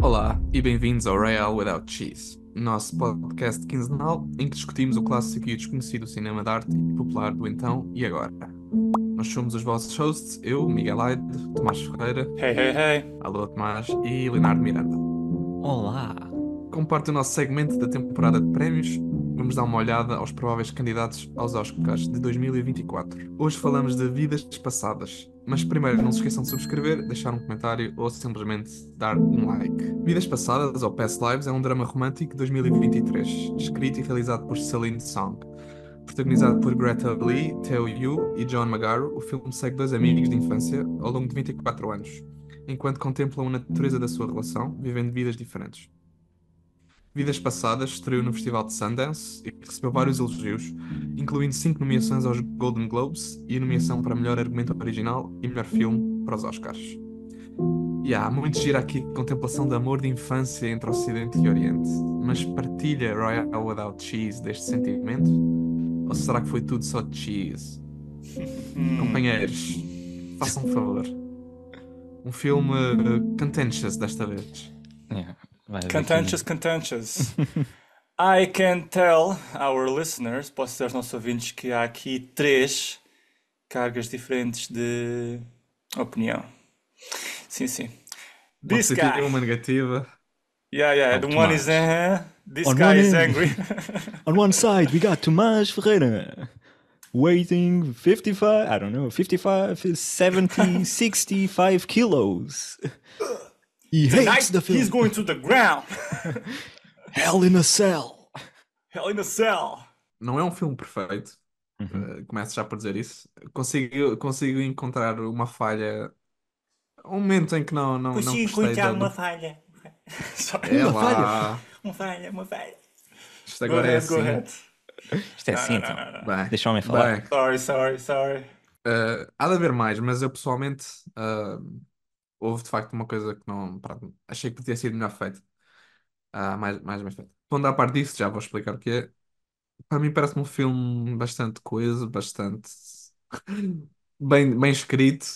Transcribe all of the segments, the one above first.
Olá e bem-vindos ao Royale Without Cheese, nosso podcast quinzenal em que discutimos o clássico e o desconhecido cinema de arte e popular do então e agora. Nós somos os vossos hosts, eu, Miguel Aide, Tomás Ferreira, Hey, hey, hey. alô Tomás e Leonardo Miranda. Olá! Como parte do nosso segmento da temporada de prémios, vamos dar uma olhada aos prováveis candidatos aos Oscars de 2024. Hoje falamos de vidas passadas, mas primeiro não se esqueçam de subscrever, deixar um comentário ou simplesmente dar um like. Vidas Passadas, ou Past Lives, é um drama romântico de 2023, escrito e realizado por Celine Song. Protagonizado por Greta Lee, Theo Yu e John Magaro, o filme segue dois amigos de infância ao longo de 24 anos, enquanto contemplam a natureza da sua relação, vivendo vidas diferentes. Vidas Passadas estreou no Festival de Sundance e recebeu vários elogios, incluindo 5 nomeações aos Golden Globes e a nomeação para melhor argumento original e melhor filme para os Oscars. E há muito gira aqui a contemplação de amor de infância entre Ocidente e Oriente, mas partilha Royale Without Cheese deste sentimento? Ou será que foi tudo só cheese? Companheiros, façam um favor. Um filme contentious desta vez. Vai haver Contentious. I can tell our listeners, posso dizer aos nossos ouvintes, que há aqui três cargas diferentes de opinião. Sim. Uma This positiva, guy. uma negativa. Yeah. Oh, The one is Tomás. this On guy one is end. angry. On one side, we got Tomás Ferreira. Weighing 55, I don't know, 55, 70, 65 kilos. He Tonight hates the film. he's going to the ground. Hell in a Cell. Hell in a cell. Não é um filme perfeito. Começo já por dizer isso. Consigo encontrar uma falha. Um momento em que não Consigo gostei encontrar do... uma falha. Sorry. É Uma lá. Uma falha. Isto agora é Go assim. ahead. Isto é assim, então. Não. Bem, Deixa o homem falar. bem. Sorry. Há de haver mais, mas eu pessoalmente houve de facto uma coisa que não. Pronto, achei que podia ser melhor feito. Mais bem feito. Pondo à parte disso, já vou explicar o que é. Para mim parece-me um filme bastante coeso, bastante bem escrito.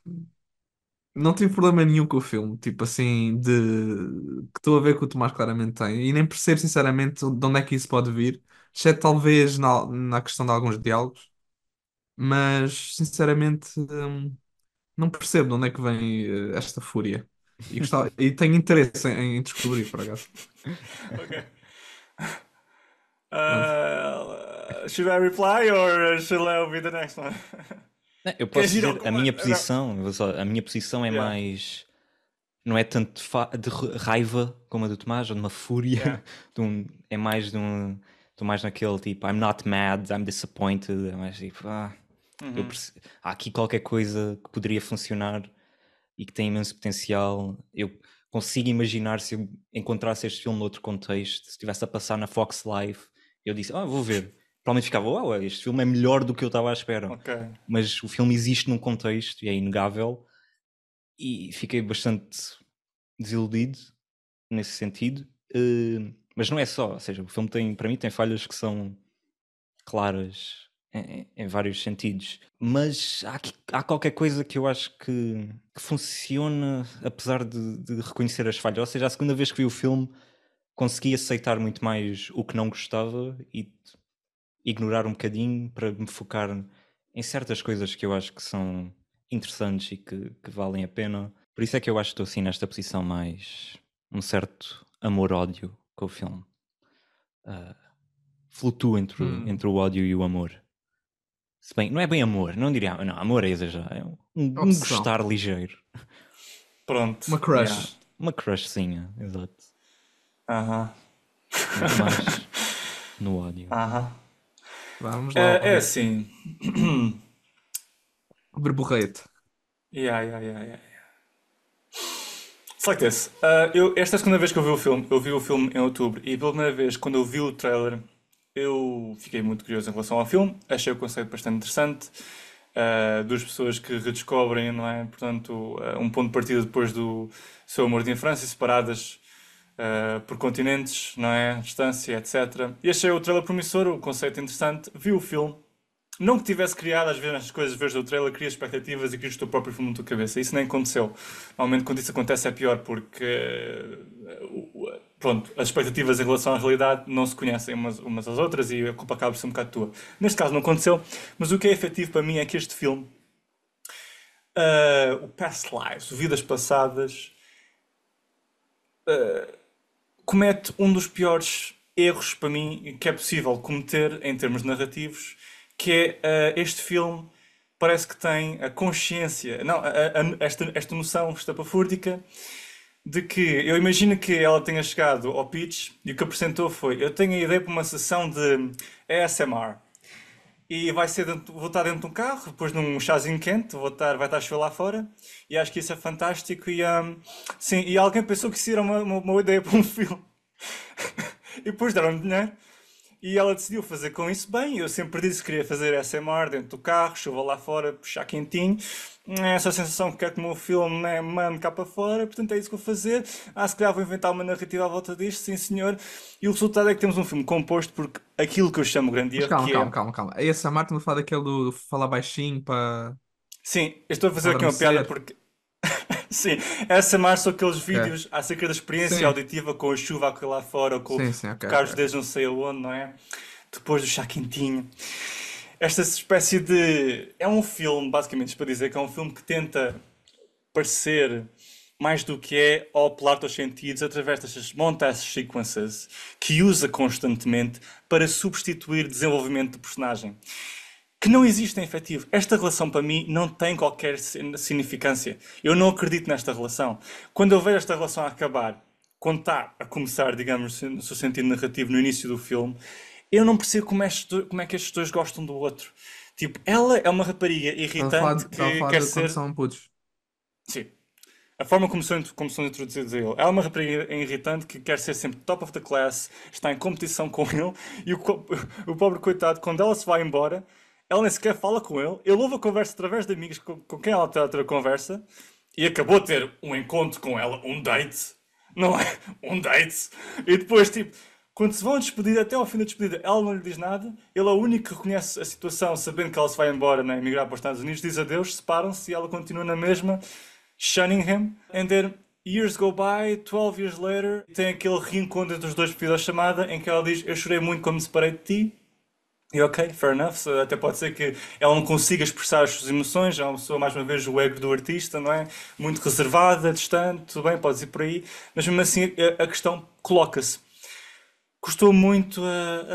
Não tive problema nenhum com o filme, tipo assim, de que estou a ver que o Tomás claramente tem, e nem percebo sinceramente de onde é que isso pode vir, exceto talvez na questão de alguns diálogos, mas sinceramente não percebo de onde é que vem esta fúria. E tenho interesse em descobrir, por acaso. Okay. Pronto. Should I reply or should I be the next one? Não, eu posso Queres ir dizer, ao a comando? minha posição, a minha posição é Yeah. mais. Não é tanto de raiva como a do Tomás, ou de uma fúria. Yeah. É mais de um. Estou mais naquele tipo, I'm not mad, I'm disappointed. É mais tipo, há aqui qualquer coisa que poderia funcionar e que tem imenso potencial. Eu consigo imaginar se eu encontrasse este filme noutro contexto, se estivesse a passar na Fox Live, eu disse, vou ver. Provavelmente ficava, uau, este filme é melhor do que eu estava à espera. Ok. Mas o filme existe num contexto e é inegável, e fiquei bastante desiludido nesse sentido. Mas não é só, ou seja, o filme para mim tem falhas que são claras em vários sentidos, mas há qualquer coisa que eu acho que funciona apesar de reconhecer as falhas. Ou seja, a segunda vez que vi o filme consegui aceitar muito mais o que não gostava e ignorar um bocadinho para me focar em certas coisas que eu acho que são interessantes e que valem a pena. Por isso é que eu acho que estou assim nesta posição mais um certo amor-ódio com o filme. Flutuo entre o ódio e o amor. Se bem, não é bem amor, não diria, não, amor é exagerar, é um Obsessão. gostar ligeiro. Pronto. Uma crush. Yeah. Uma crushzinha, exato. Aham. Muito mais no ódio. Vamos lá. É assim. Verborreio-te. Yeah. It's like this. Esta é a segunda vez que eu vi o filme em outubro, e pela primeira vez, quando eu vi o trailer, eu fiquei muito curioso em relação ao filme. Achei o conceito bastante interessante. Duas pessoas que redescobrem, não é? Portanto, um ponto de partida depois do seu amor de infância, separadas por continentes, não é? Distância, etc. E achei o trailer promissor, o conceito interessante. Vi o filme. Não que tivesse criado, às vezes, as coisas, vezes do trailer, crias expectativas e crias o teu próprio filme na tua cabeça. Isso nem aconteceu. Normalmente, quando isso acontece, é pior, porque pronto, as expectativas em relação à realidade não se conhecem umas às outras e a culpa acaba por ser um bocado tua. Neste caso não aconteceu, mas o que é efetivo para mim é que este filme, o Past Lives, o Vidas Passadas, comete um dos piores erros para mim que é possível cometer em termos narrativos, que é este filme parece que tem a consciência, não, esta noção estapafúrdica de que eu imagino que ela tenha chegado ao pitch e o que apresentou foi: eu tenho a ideia para uma sessão de ASMR. E vou estar dentro de um carro, depois num chazinho quente, vai estar a chover lá fora, e acho que isso é fantástico. Sim, e alguém pensou que isso era uma boa ideia para um filme. E depois deram-me dinheiro, e ela decidiu fazer com isso bem. Eu sempre disse que queria fazer ASMR dentro do carro, chuva lá fora, puxar quentinho. É essa sensação que quero que o meu filme, né, mande cá para fora, portanto é isso que vou fazer. Se calhar vou inventar uma narrativa à volta disto, sim senhor. E o resultado é que temos um filme composto porque aquilo que eu chamo grande Mas erro, calma, que calma, é... calma, calma. A essa Martin fala daquele do falar baixinho para Sim, eu estou a fazer aqui uma piada adormecer. porque... Sim, ASMR são aqueles Ok. vídeos acerca da experiência Sim, auditiva com a chuva a correr lá fora, ou com sim, sim, ok, tocar os ok. dedos não sei aonde, não é? Depois do chá quentinho. Esta espécie de... É um filme, basicamente, isto para dizer que é um filme que tenta parecer mais do que é ao apelar aos sentidos através destas montage sequences que usa constantemente para substituir desenvolvimento de personagem. Que não existe em efetivo. Esta relação para mim não tem qualquer significância. Eu não acredito nesta relação. Quando eu vejo esta relação a acabar, quando está a começar, digamos, no seu sentido narrativo no início do filme, eu não percebo como é que estes dois gostam do outro. Tipo, ela é uma rapariga irritante Estava a que falar quer de quando ser... são putos. Sim. A forma como são introduzidos a ele. Ela é uma rapariga irritante que quer ser sempre top of the class, está em competição com ele, e o pobre coitado, quando ela se vai embora, ela nem sequer fala com ele, ele ouve a conversa através de amigos com quem ela está a ter a conversa, e acabou de ter um encontro com ela, um date, não é? Um date. E depois, tipo, quando se vão despedir, até ao fim da despedida, ela não lhe diz nada, ele é o único que reconhece a situação, sabendo que ela se vai embora, né, emigrar para os Estados Unidos, diz adeus, separam-se e ela continua na mesma, shunning him, and then years go by, 12 years later, tem aquele reencontro dos dois por videochamada em que ela diz: eu chorei muito quando me separei de ti. E ok, fair enough, até pode ser que ela não consiga expressar as suas emoções, é uma pessoa, mais uma vez, o ego do artista, não é? Muito reservada, distante, tudo bem, pode ir por aí, mas mesmo assim a questão coloca-se. Custou muito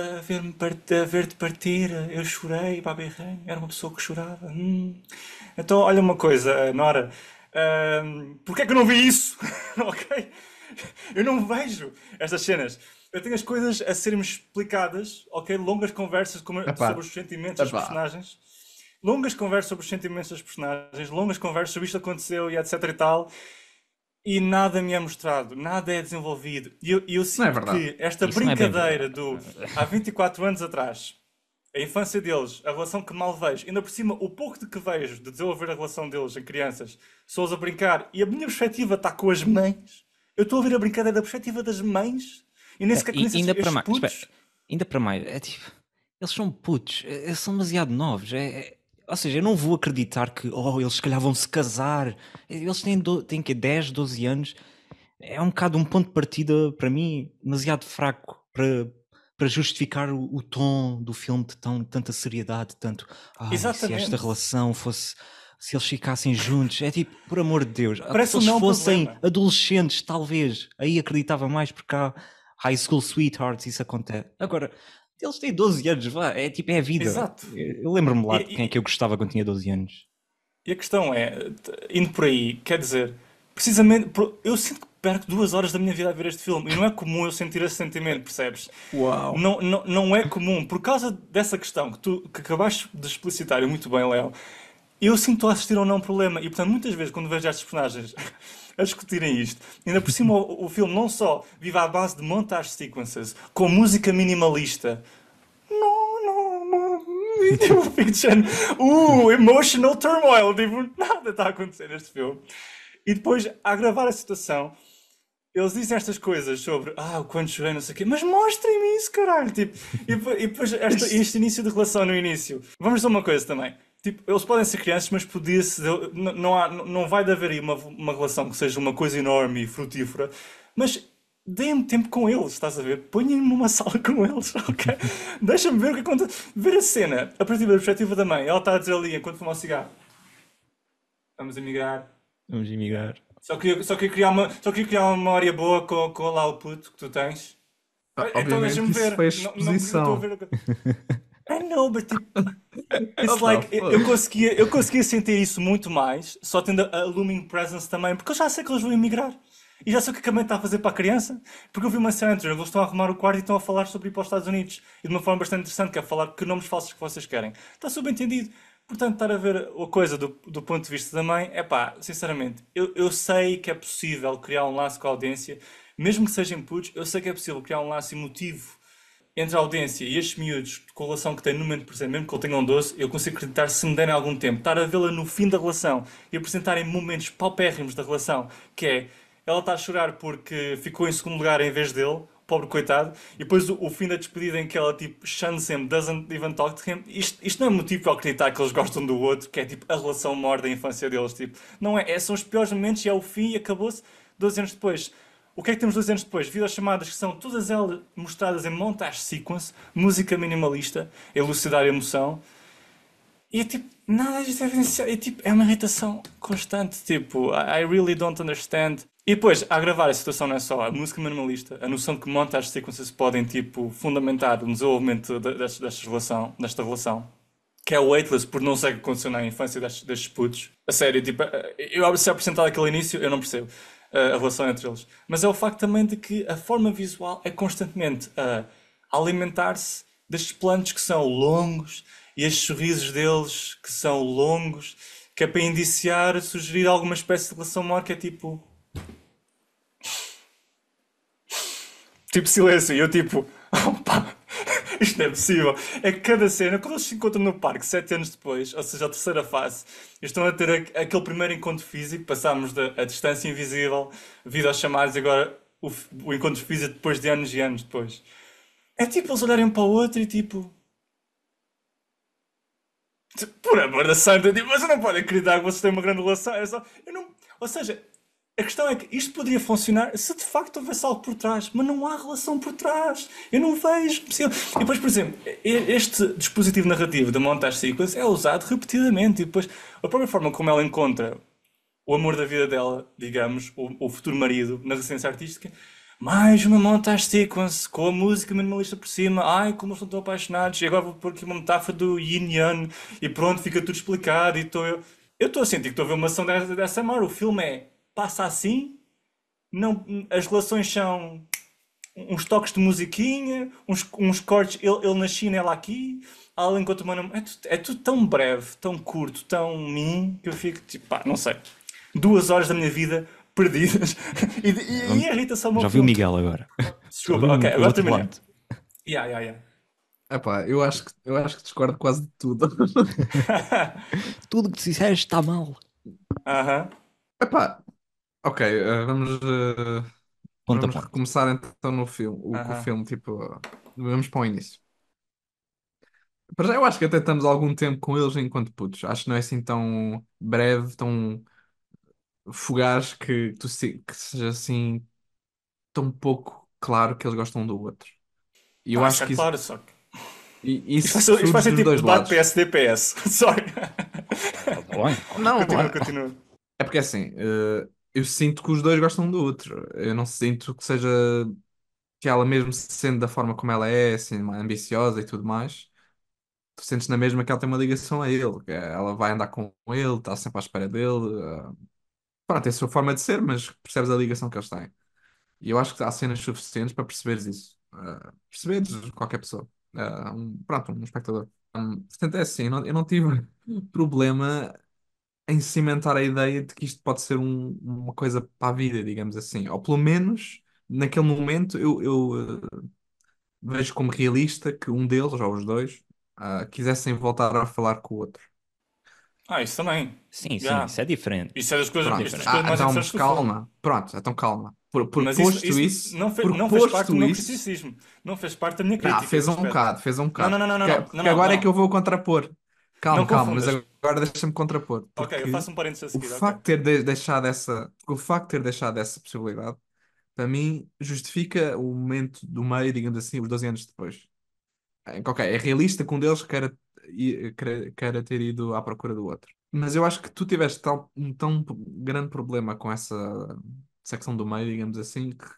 a ver-te partir, eu chorei, babirrei, era uma pessoa que chorava. Então, olha uma coisa, Nora, porquê é que eu não vi isso? Ok? Eu não vejo estas cenas. Eu tenho as coisas a serem explicadas, ok? Longas conversas sobre Epá, os sentimentos das epá. personagens. Longas conversas sobre os sentimentos das personagens, longas conversas sobre isto aconteceu e etc e tal. E nada me é mostrado, nada é desenvolvido. E eu Não é sinto verdade. que esta Isso não é bem brincadeira verdade. do há 24 anos atrás, a infância deles, a relação que mal vejo, ainda por cima, o pouco de que vejo de desenvolver a relação deles em crianças, sou-os a brincar, e a minha perspectiva está com as mães. Eu estou a ver a brincadeira da perspectiva das mães, e nem sequer E conheço ainda para estes mais, espera, putos. ainda para mais, é tipo, eles são putos, eles são demasiado novos. Ou seja, eu não vou acreditar que, eles se calhar vão se casar. Eles têm que 10, 12 anos. É um bocado um ponto de partida para mim demasiado fraco para justificar o tom do filme de tanta seriedade, tanto, se esta Exatamente. relação fosse, se eles ficassem juntos, é tipo, por amor de Deus, se Parece um eles não fossem problema. adolescentes, talvez, aí acreditava mais porque há high school sweethearts, isso acontece. Agora, eles têm 12 anos, vá, é tipo, é a vida. Exato. Eu lembro-me lá de quem é que eu E, gostava quando tinha 12 anos. E a questão é, indo por aí, quer dizer, precisamente, eu sinto que perco 2 horas da minha vida a ver este filme e não é comum eu sentir esse sentimento, percebes? Uau. Não é comum, por causa dessa questão que tu que acabaste de explicitar e muito bem, Léo, eu sinto a assistir a um não problema e, portanto, muitas vezes quando vejo estes personagens a discutirem isto, ainda por cima o filme não só vive à base de montage sequences, com música minimalista, e tipo, fico de género, emotional turmoil, tipo, nada está a acontecer neste filme. E depois, a gravar a situação, eles dizem estas coisas sobre, o quando chorei, não sei o quê, mas mostrem-me isso, caralho, tipo, e depois este início de relação no início. Vamos dizer uma coisa também, tipo, eles podem ser crianças, mas podia-se, não vai de haver aí uma relação que seja uma coisa enorme e frutífera, mas deem-me tempo com eles, estás a ver? Ponham-me numa sala com eles, ok? Deixa-me ver o que acontece. Ver a cena, a partir da perspectiva da mãe. Ela está a dizer ali, enquanto fuma um cigarro. Vamos emigrar. Vamos emigrar. Só queria criar uma memória boa com lá o puto que tu tens. Então Obviamente deixa-me que isso ver. foi Não, eu estou a exposição. ver. I know, but tipo, it's Opa, like, foda. eu conseguia sentir isso muito mais, só tendo a looming presence também, porque eu já sei que eles vão emigrar. E já sei o que a mãe está a fazer para a criança. Porque eu vi uma cena antes, eles estão a arrumar o quarto e estão a falar sobre ir para os Estados Unidos. E de uma forma bastante interessante, que é falar que nomes falsos que vocês querem. Está subentendido. Portanto, estar a ver a coisa do ponto de vista da mãe, é pá, sinceramente, eu sei que é possível criar um laço com a audiência, mesmo que sejam putos, eu sei que é possível criar um laço emotivo entre a audiência e estes miúdos, com a relação que têm no momento presente, mesmo que ele tenham 12, eu consigo acreditar se me derem algum tempo. Estar a vê-la no fim da relação e apresentarem momentos paupérrimos da relação, que é ela está a chorar porque ficou em segundo lugar em vez dele, pobre coitado, e depois o fim da despedida em que ela tipo shuns him, doesn't even talk to him. Isto não é motivo para eu acreditar que eles gostam do outro, que é tipo a relação maior da infância deles. Tipo, não é, são os piores momentos e é o fim e acabou-se 12 anos depois. O que é que temos 2 anos depois? Videochamadas que são todas elas mostradas em montage sequence, música minimalista, elucidar a emoção. E é tipo, nada disto é evidenciado. É tipo, é uma irritação constante. Tipo, I really don't understand. E depois, a gravar a situação não é só a música minimalista, a noção de que montage sequences podem, tipo, fundamentar o desenvolvimento desta relação. Que é o Weightless, por não sei o que aconteceu na infância destes putos. A sério, tipo, eu se é apresentado aquele início, eu não percebo a relação entre eles. Mas é o facto também de que a forma visual é constantemente a alimentar-se destes planos que são longos e estes sorrisos deles que são longos, que é para indiciar, sugerir alguma espécie de relação maior que é tipo silêncio. E eu tipo, opa, isto não é possível. É que cada cena, quando eles se encontram no parque 7 anos depois, ou seja, a terceira fase, eles estão a ter aquele primeiro encontro físico, passámos da distância invisível, videochamadas e agora o encontro físico depois de anos e anos depois. É tipo eles olharem um para o outro e tipo, por amor da santa, tipo, mas eu não pode acreditar que vocês têm uma grande relação. É só, eu não, ou seja, a questão é que isto poderia funcionar se de facto houvesse algo por trás, mas não há relação por trás. Eu não vejo possível. E depois, por exemplo, este dispositivo narrativo da montage sequence é usado repetidamente. E depois, a própria forma como ela encontra o amor da vida dela, digamos, o futuro marido, na residência artística, mais uma montage sequence com a música minimalista por cima. Ai, como eles estão tão apaixonados. E agora vou pôr aqui uma metáfora do Yin Yang e pronto, fica tudo explicado. E estou eu estou a sentir que estou a ver uma ação dessa mar. O filme passa assim, não, as relações são uns toques de musiquinha, uns cortes, ele na China, ela aqui, ela enquanto uma é tudo tão breve, tão curto, tão mim, que eu fico tipo, pá, não sei. 2 horas da minha vida perdidas e a irritação ao Já meu vi o filme. Miguel agora. Já vi Desculpa, ok, o agora outro terminei. lado. Yeah. Epá, eu acho que discordo quase de tudo. Tudo que disseste está mal. Aham. Epá, ok, Ponto a vamos ponto. recomeçar então no filme. O Aham. filme, tipo, vamos para o início. Para já, eu acho que até estamos há algum tempo com eles enquanto putos. Acho que não é assim tão breve, tão fugaz que seja assim tão pouco claro que eles gostam um do outro. E eu Pá, isso acho é que isso, claro, só que. isso Isto vai surge ser dos tipo dois debate lados. PSD-PS. Sorry. Tá bem. Não, Continua. é porque assim, eu sinto que os dois gostam um do outro. Eu não sinto que seja que ela mesmo sendo da forma como ela é, assim, mais ambiciosa e tudo mais, tu sentes na mesma que ela tem uma ligação a ele. Ela vai andar com ele, está sempre à espera dele. Pronto, é a sua forma de ser, mas percebes a ligação que eles têm. E eu acho que há cenas suficientes para perceberes isso. Perceberes qualquer pessoa. Pronto, um espectador. Portanto, é assim, eu não tive problema em cimentar a ideia de que isto pode ser uma coisa para a vida, digamos assim. Ou pelo menos, naquele momento, eu vejo como realista que um deles, ou os dois, quisessem voltar a falar com o outro. Isso também. Sim, sim, Já. isso é diferente. Isso é Pronto, das Diferente. coisas mais então interessantes do filme. calma. Pronto, então calma. Por Mas posto isso isso, por não fez parte do posto meu isso. criticismo. Não fez parte da minha Não, crítica, fez esse um aspecto. bocado, fez um Não, bocado. não, não, não, não, Porque, não, não, porque não, agora é que não. eu vou contrapor. Não Calma, mas confundas. agora deixa-me contrapor. Ok, eu Porque faço um parênteses a o seguir, ok. facto de ter deixado essa, o facto de ter deixado essa possibilidade para mim, justifica o momento do meio, digamos assim, os 12 anos depois. Ok, é realista que um deles queira ter ido à procura do outro. Mas eu acho que tu tiveste um tão grande problema com essa secção do meio, digamos assim, que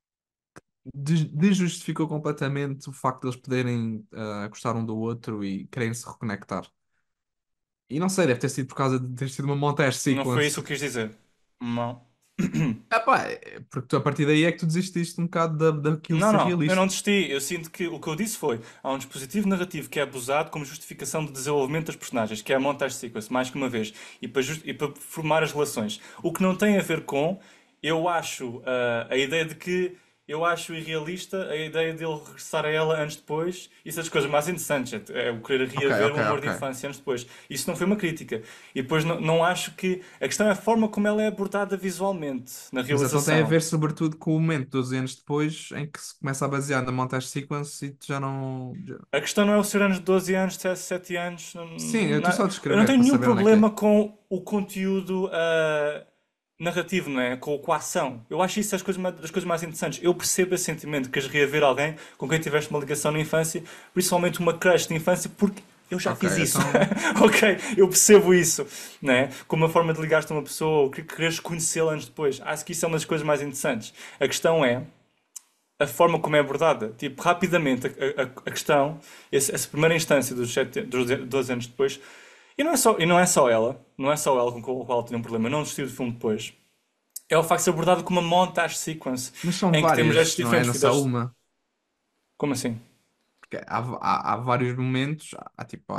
desjustificou completamente o facto de eles poderem gostar um do outro e quererem se reconectar. E não sei, deve ter sido por causa de ter sido uma montage Não foi sequence. isso que eu quis dizer. Não. Ah pá, porque tu, a partir daí é que tu desististe um bocado daquilo Não, ser não, eu não realista. desisti. Eu sinto que o que eu disse foi: há um dispositivo narrativo que é abusado como justificação do desenvolvimento das personagens, que é a montage sequence, mais que uma vez, e para formar as relações. O que não tem a ver com, eu acho, a ideia de que eu acho irrealista a ideia dele regressar a ela anos depois. Isso é das coisas mais interessantes, é o querer Ok, reaver ok, o amor ok. de infância anos depois. Isso não foi uma crítica. E depois não acho que. A questão é a forma como ela é abordada visualmente, na Mas então tem a realização. ver sobretudo com o momento, 12 anos depois, em que se começa a basear na montage sequence e tu já não. A questão não é o ser anos de 12 anos, 7 anos. Sim, eu estou só a Eu não descrever tenho para nenhum saber onde é que é. problema com o conteúdo narrativo, não é? Com a ação. Eu acho isso das coisas mais interessantes. Eu percebo esse sentimento que queres reaver alguém com quem tiveste uma ligação na infância, principalmente uma crush de infância, porque eu já Ok, fiz isso. então. Ok, eu percebo isso, não é? Como uma forma de ligar-te a uma pessoa ou que quereres conhecê-la anos depois. Acho que isso é uma das coisas mais interessantes. A questão é a forma como é abordada. Tipo, rapidamente, a questão, essa primeira instância dos 12 anos depois, e não é só ela, não é só ela com a qual tinha um problema, eu não desisti do filme depois, é o facto de ser abordado como uma montage sequence, Mas são em que temos estas várias, não é? diferentes Não só vidas. uma. Como assim? Porque há vários momentos, tipo,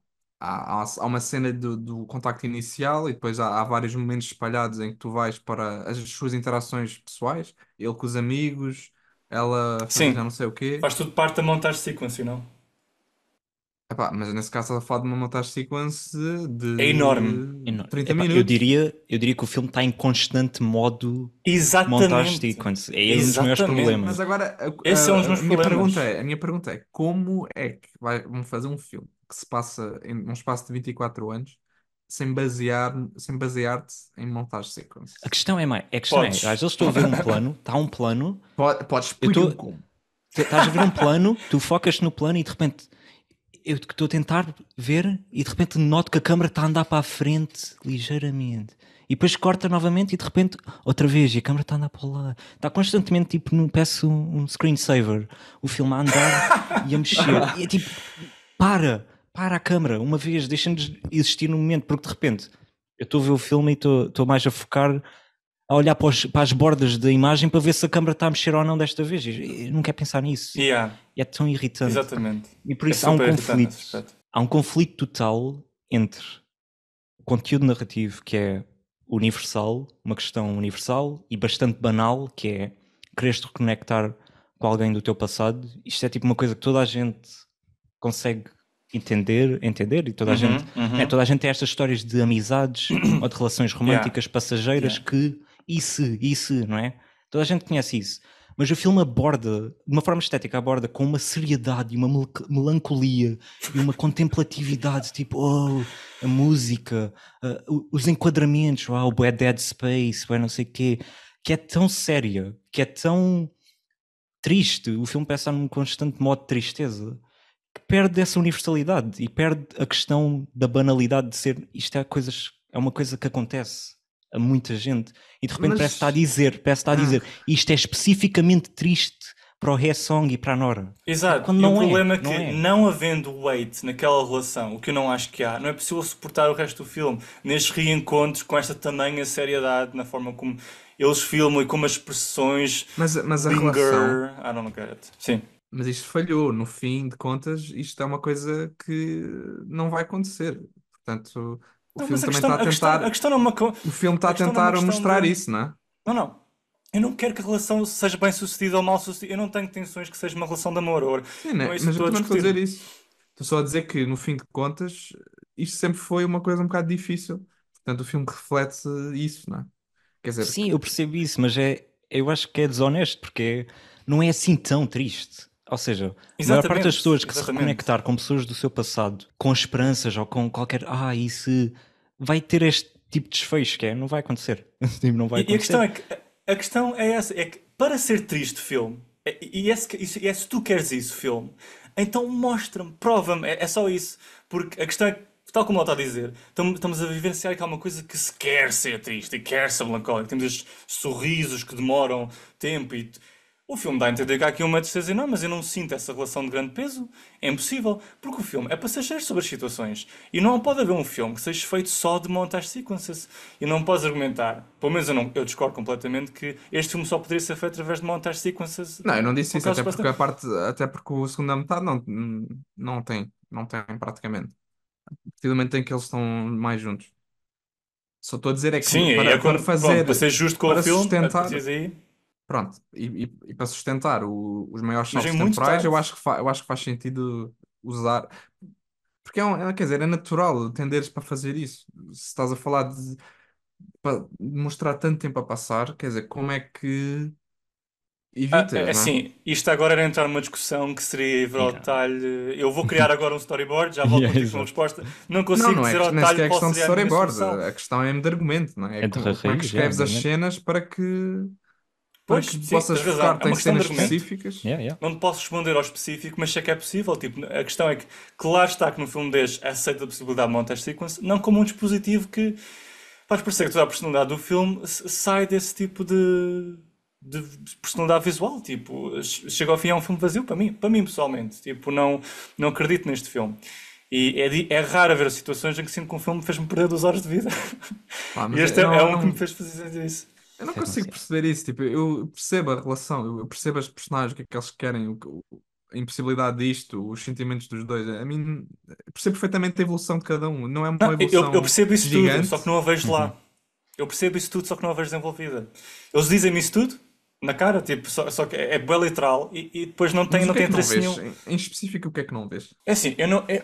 há uma cena do contacto inicial e depois há vários momentos espalhados em que tu vais para as suas interações pessoais, ele com os amigos, ela a fazer já Sim, não sei o quê. faz tudo parte da montage sequence, não? Epá, mas nesse caso ela fala de uma montagem sequence É enorme. de 30 Epá, minutos. eu diria que o filme está em constante modo montage Exatamente. sequence. É um dos maiores Mas problemas. Exatamente. agora Esse é um dos meus problemas. a minha pergunta é como é que vão fazer um filme que se passa em um espaço de 24 anos sem basear-te em montagem A sequence? questão é mais, a questão é, às Podes. vezes estou a ver um plano, está um plano, Podes eu explicar-me estou, como. estás a ver um plano, tu focas no plano e de repente eu estou a tentar ver e de repente noto que a câmera está a andar para a frente ligeiramente. E depois corta novamente e de repente outra vez e a câmera está a andar para lá. Está constantemente tipo, peço um screensaver, o filme a andar e a mexer. E é tipo, para a câmera, uma vez, deixa-nos existir no momento, porque de repente eu estou a ver o filme e estou mais a focar a olhar para as bordas da imagem para ver se a câmera está a mexer ou não desta vez. Eu não quero pensar nisso. Yeah, E é tão irritante. exatamente. E por É isso há um super irritante nesse conflito. aspecto. Há um conflito total entre o conteúdo narrativo, que é universal, uma questão universal e bastante banal, que é quereres te reconectar com alguém do teu passado. Isto é tipo uma coisa que toda a gente consegue entender e toda a gente, né, toda a gente tem estas histórias de amizades ou de relações Yeah, românticas passageiras yeah. que isso, não é? Toda a gente conhece isso. Mas o filme aborda, de uma forma estética, aborda com uma seriedade e uma melancolia e uma contemplatividade, tipo, oh, a música, os enquadramentos, o bué Dead Space, bué não sei o quê, que é tão séria, que é tão triste. O filme parece estar num constante modo de tristeza que perde essa universalidade e perde a questão da banalidade de ser isto é uma coisa que acontece a muita gente e de repente parece que está a Mas. dizer, ah, isto é especificamente triste para o Song e para a Nora. Exato, Quando e o não é, problema é não que, é. não havendo weight naquela relação, o que eu não acho que há, não é possível suportar o resto do filme nestes reencontros com esta tamanha seriedade na forma como eles filmam e como as expressões mas a relação. linger. I don't get it. Sim. Mas isto falhou. No fim de contas, isto é uma coisa que não vai acontecer. Portanto, o Não, filme mas a também questão, está a a questão, a tentar. questão não é uma, O filme está a a questão não é uma tentar questão mostrar de. isso, não é? Não, não. Eu não quero que a relação seja bem sucedida ou mal sucedida. Eu não tenho intenções que seja uma relação de amor. Ora, Sim, não né? é isso que Mas eu estou a também não estou a dizer discutir. isso. Estou só a dizer que, no fim de contas, isto sempre foi uma coisa um bocado difícil. Portanto, o filme reflete isso, não é? Quer dizer, Sim, eu percebo isso, mas eu acho que é desonesto porque não é assim tão triste. Ou seja, a maior parte das Exatamente, pessoas que se exatamente. reconectar com pessoas do seu passado, com esperanças ou com qualquer, isso vai ter este tipo de desfecho que é, não vai acontecer. Tipo, não vai E a questão acontecer. é que a questão é essa, é que para ser triste filme, se tu queres isso, filme, então mostra-me, prova-me, é só isso. Porque a questão é, tal como ela está a dizer, estamos a vivenciar aqui uma coisa que se quer ser triste e quer ser melancólico. Temos estes sorrisos que demoram tempo e o filme dá a entender que há aqui uma tristeza enorme, mas eu não sinto essa relação de grande peso. É impossível, porque o filme é passageiro sobre as situações. E não pode haver um filme que seja feito só de montage sequences. E não podes argumentar, pelo menos eu discordo completamente, que este filme só poderia ser feito através de montage sequences Não, eu não disse por isso, causa até porque a segunda metade não tem praticamente. Partir do momento em que eles estão mais juntos. Só estou a dizer é que Sim, é para quando, pronto, para fazer, ser justo com o para filme, a sustentar, partir daí, pronto, e para sustentar os maiores mas vem saltos muito temporais, tarde. eu acho que faz sentido usar, porque quer dizer, é natural tenderes para fazer isso. Se estás a falar de mostrar tanto tempo a passar, quer dizer, como é que evitas, não é? Assim, isto agora era entrar numa discussão que seria ir ao Yeah. detalhe. Eu vou criar agora um storyboard, já volto Yeah, contigo com uma exato. resposta. Não Não, consigo dizer ao nem detalhe sequer é qual questão de seria a minha storyboard, solução. a questão é mesmo de argumento, não é? É de Como é que raiz, é escreves de as argumento. cenas para Pois, que sim, possas tens razão. É focar-te em uma questão de cenas argumento. específicas. Yeah, yeah. Não te posso responder ao específico, mas sei que é possível. Tipo, a questão é que, claro está que no filme 10 aceita a possibilidade de montar sequence, não como um dispositivo que faz parecer que toda a personalidade do filme sai desse tipo de personalidade visual. Tipo, chega ao fim é um filme vazio para mim pessoalmente. Tipo, não acredito neste filme. E é raro haver situações em que sinto que um filme fez-me perder 2 horas de vida. Pá, E mas este é um que me fez fazer isso. eu não Isso é consigo demasiado. perceber isso. Tipo, eu percebo a relação, eu percebo as personagens, o que é que eles querem, a impossibilidade disto, os sentimentos dos dois. A mim, eu percebo perfeitamente a evolução de cada um. Não é uma Não, eu evolução percebo isso tudo, só que gigante, não a vejo Uhum. lá. Eu percebo isso tudo, só que não a vejo desenvolvida. Eles dizem-me isso tudo na cara, tipo, só que é bem literal e depois mas o não que é tem que não interesse vês? nenhum. Em específico, o que é que não vês? É assim,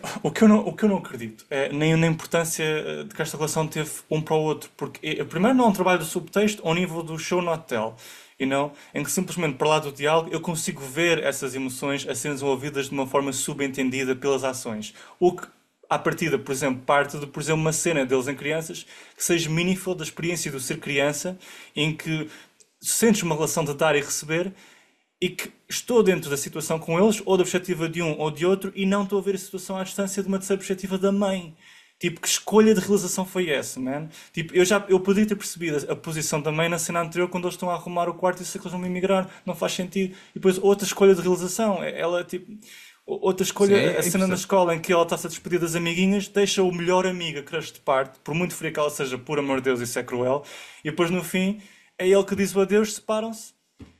o que eu não acredito é nem na importância de que esta relação teve um para o outro, porque primeiro não é um trabalho de subtexto ao nível do show not tell, e não, em que simplesmente para lá do diálogo eu consigo ver essas emoções a serem desenvolvidas de uma forma subentendida pelas ações. O que, à partida, por exemplo, parte de, por exemplo, uma cena deles em crianças que seja meaningful da experiência do ser criança, em que sentes uma relação de dar e receber e que estou dentro da situação com eles, ou da perspectiva de um ou de outro, e não estou a ver a situação à distância de uma terceira perspectiva da mãe. Tipo, que escolha de realização foi essa, man? Tipo, eu podia ter percebido a posição da mãe na cena anterior quando eles estão a arrumar o quarto e sei que eles vão emigrar, não faz sentido. E depois outra escolha de realização, ela tipo. Outra Sim, escolha, a é cena na percebo. escola em que ela está-se a despedir das amiguinhas, deixa o melhor amiga crush de parte, por muito fria que ela seja, por amor de Deus, isso é cruel, e depois no fim é ele que diz o adeus, separam-se,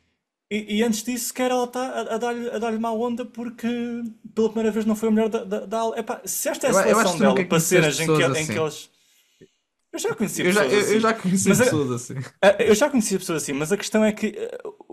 e antes disso, sequer ela está a dar-lhe má onda porque pela primeira vez não foi o melhor da aula. Epá, se esta é a Eu acho seleção que tu nunca dela para conheceste cenas pessoas em que assim. eles. Eu já conhecia pessoas Eu assim. já conheci Mas pessoas assim. eu já conhecia pessoas assim, mas a questão é que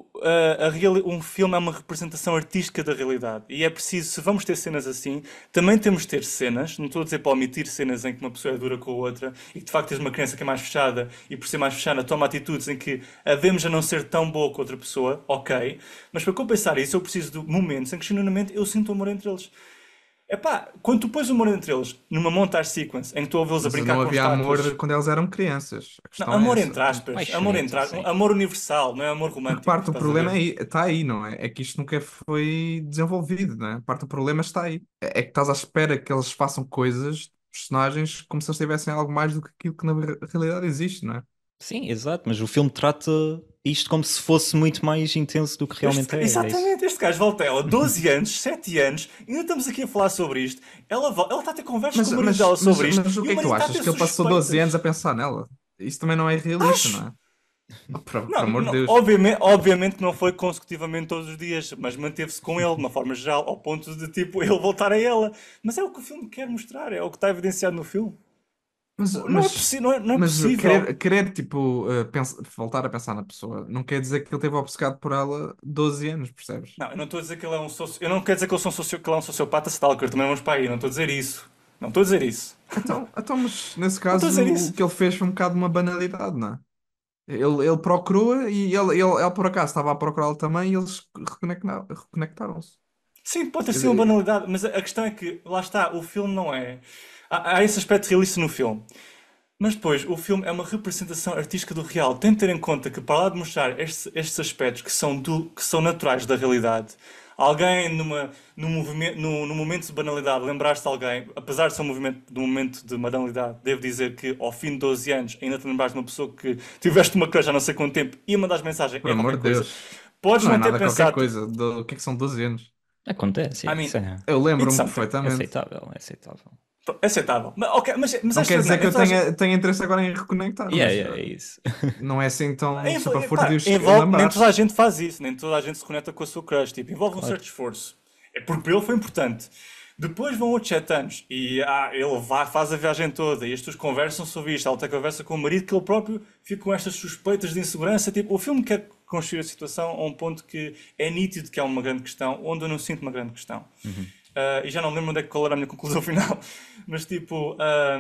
um filme é uma representação artística da realidade. E é preciso, se vamos ter cenas assim, também temos de ter cenas. Não estou a dizer para omitir cenas em que uma pessoa é dura com a outra e que de facto tens uma criança que é mais fechada e por ser mais fechada toma atitudes em que havemos a não ser tão boa com outra pessoa, ok. Mas para compensar isso, eu preciso de momentos em que genuinamente eu sinto amor entre eles. Epá, quando tu pões o amor entre eles numa montagem sequence em que tu ouves a Mas brincar não com havia estátuas. amor quando eles eram crianças. A Não, questão é amor essa. entre aspas, Paixonite, assim. amor universal, não é amor Porque romântico, parte do estás a problema ver? está aí, não é? É que isto nunca foi desenvolvido, não é? Parte do problema está aí. É que estás à espera que eles façam coisas, personagens, como se eles tivessem algo mais do que aquilo que na realidade existe, não é? Sim, exato, mas o filme trata isto como se fosse muito mais intenso do que realmente é isso. Exatamente, este gajo volta ela 12 anos, 7 anos, ainda estamos aqui a falar sobre isto. Ela está a ter conversas com o marido dela sobre isto Mas o e que o é que tu marido está a achas? ter Que ele passou 12 anos suspeitas. a pensar nela? Isso também não é realista, Acho! não é? Oh, por amor de Deus. Obviamente que não foi consecutivamente todos os dias, mas manteve-se com ele de uma forma geral, ao ponto de tipo ele voltar a ela. Mas é o que o filme quer mostrar, é o que está evidenciado no filme. Não é, não é possível. Querer tipo, voltar a pensar na pessoa não quer dizer que ele teve obcecado por ela 12 anos, percebes? Não, eu não estou a dizer que ele é um Eu não quero dizer que, que ele é um sociopata stalker, também vamos para aí, não estou a dizer isso. Não estou a dizer isso. Mas nesse Não estou a dizer caso o isso. que ele fez foi um bocado uma banalidade, não é? Ele procurou e ele por acaso estava a procurá-lo também e eles reconectaram-se. Sim, pode ter Quer sido uma dizer, banalidade, mas a questão é que, lá está, o filme não é. Há esse aspecto realista no filme. Mas depois, o filme é uma representação artística do real. Tem de ter em conta que, para lá de mostrar estes aspectos que são naturais da realidade, alguém num momento de banalidade, lembrar-se de alguém, apesar de ser um momento de banalidade, devo dizer que ao fim de 12 anos ainda te lembrares de uma pessoa que tiveste uma crush há não sei quanto tempo e mandares mensagem Por é amor qualquer de coisa. Deus. Podes Não é não ter nada qualquer pensado. coisa. O que é que são 12 anos? Acontece, I isso mean, é Eu it's lembro-me something. perfeitamente. aceitável, é aceitável. É aceitável. Mas, ok, mas Não é quer dizer que extraordinário. eu tenha interesse agora em reconectar, E mas é isso. não é assim tão Pá, estapafúrdio envolve, nem toda a lembrar-se. gente faz isso, nem toda a gente se conecta com a sua crush. Tipo, envolve um Claro. certo esforço. É porque para ele foi importante. Depois vão outros 7 anos e ele faz a viagem toda e as pessoas conversam sobre isto. Ela até conversa com o marido que ele próprio fica com estas suspeitas de insegurança. Tipo, o filme quer construir a situação a um ponto que é nítido que é uma grande questão, onde eu não sinto uma grande questão. Uhum. E já não me lembro qual era a minha conclusão final, mas tipo.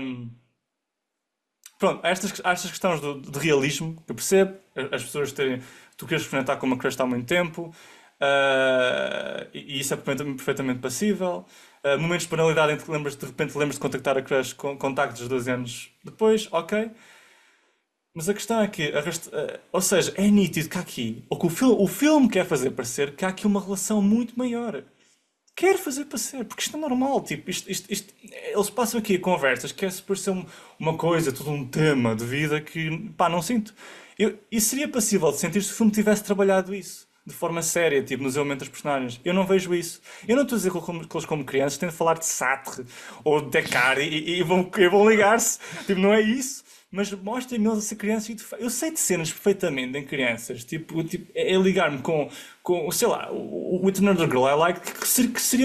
Pronto, há estas questões de realismo, que eu percebo, as pessoas terem. Tu queres experimentar com uma crush há muito tempo, e isso é perfeitamente passível. Momentos de banalidade em que de repente lembras de contactar a crush com contactos 12 anos depois, ok. Mas a questão é que, ou seja, é nítido que há aqui, ou que o filme quer fazer parecer que há aqui uma relação muito maior. Quer fazer parecer, porque isto é normal, tipo, eles passam aqui a conversas que é suposto ser uma coisa, todo um tema de vida que, pá, não sinto. E seria passível de sentir se o filme tivesse trabalhado isso, de forma séria, tipo, nos elementos dos personagens. Eu não vejo isso. Eu não estou a dizer que eles como crianças têm de falar de Sartre ou de Descartes e vão ligar-se, tipo, não é isso. Mas mostra-me eles a ser crianças eu sei de cenas perfeitamente em crianças. Tipo é ligar-me com, sei lá, o With Another Girl I Like, que seria,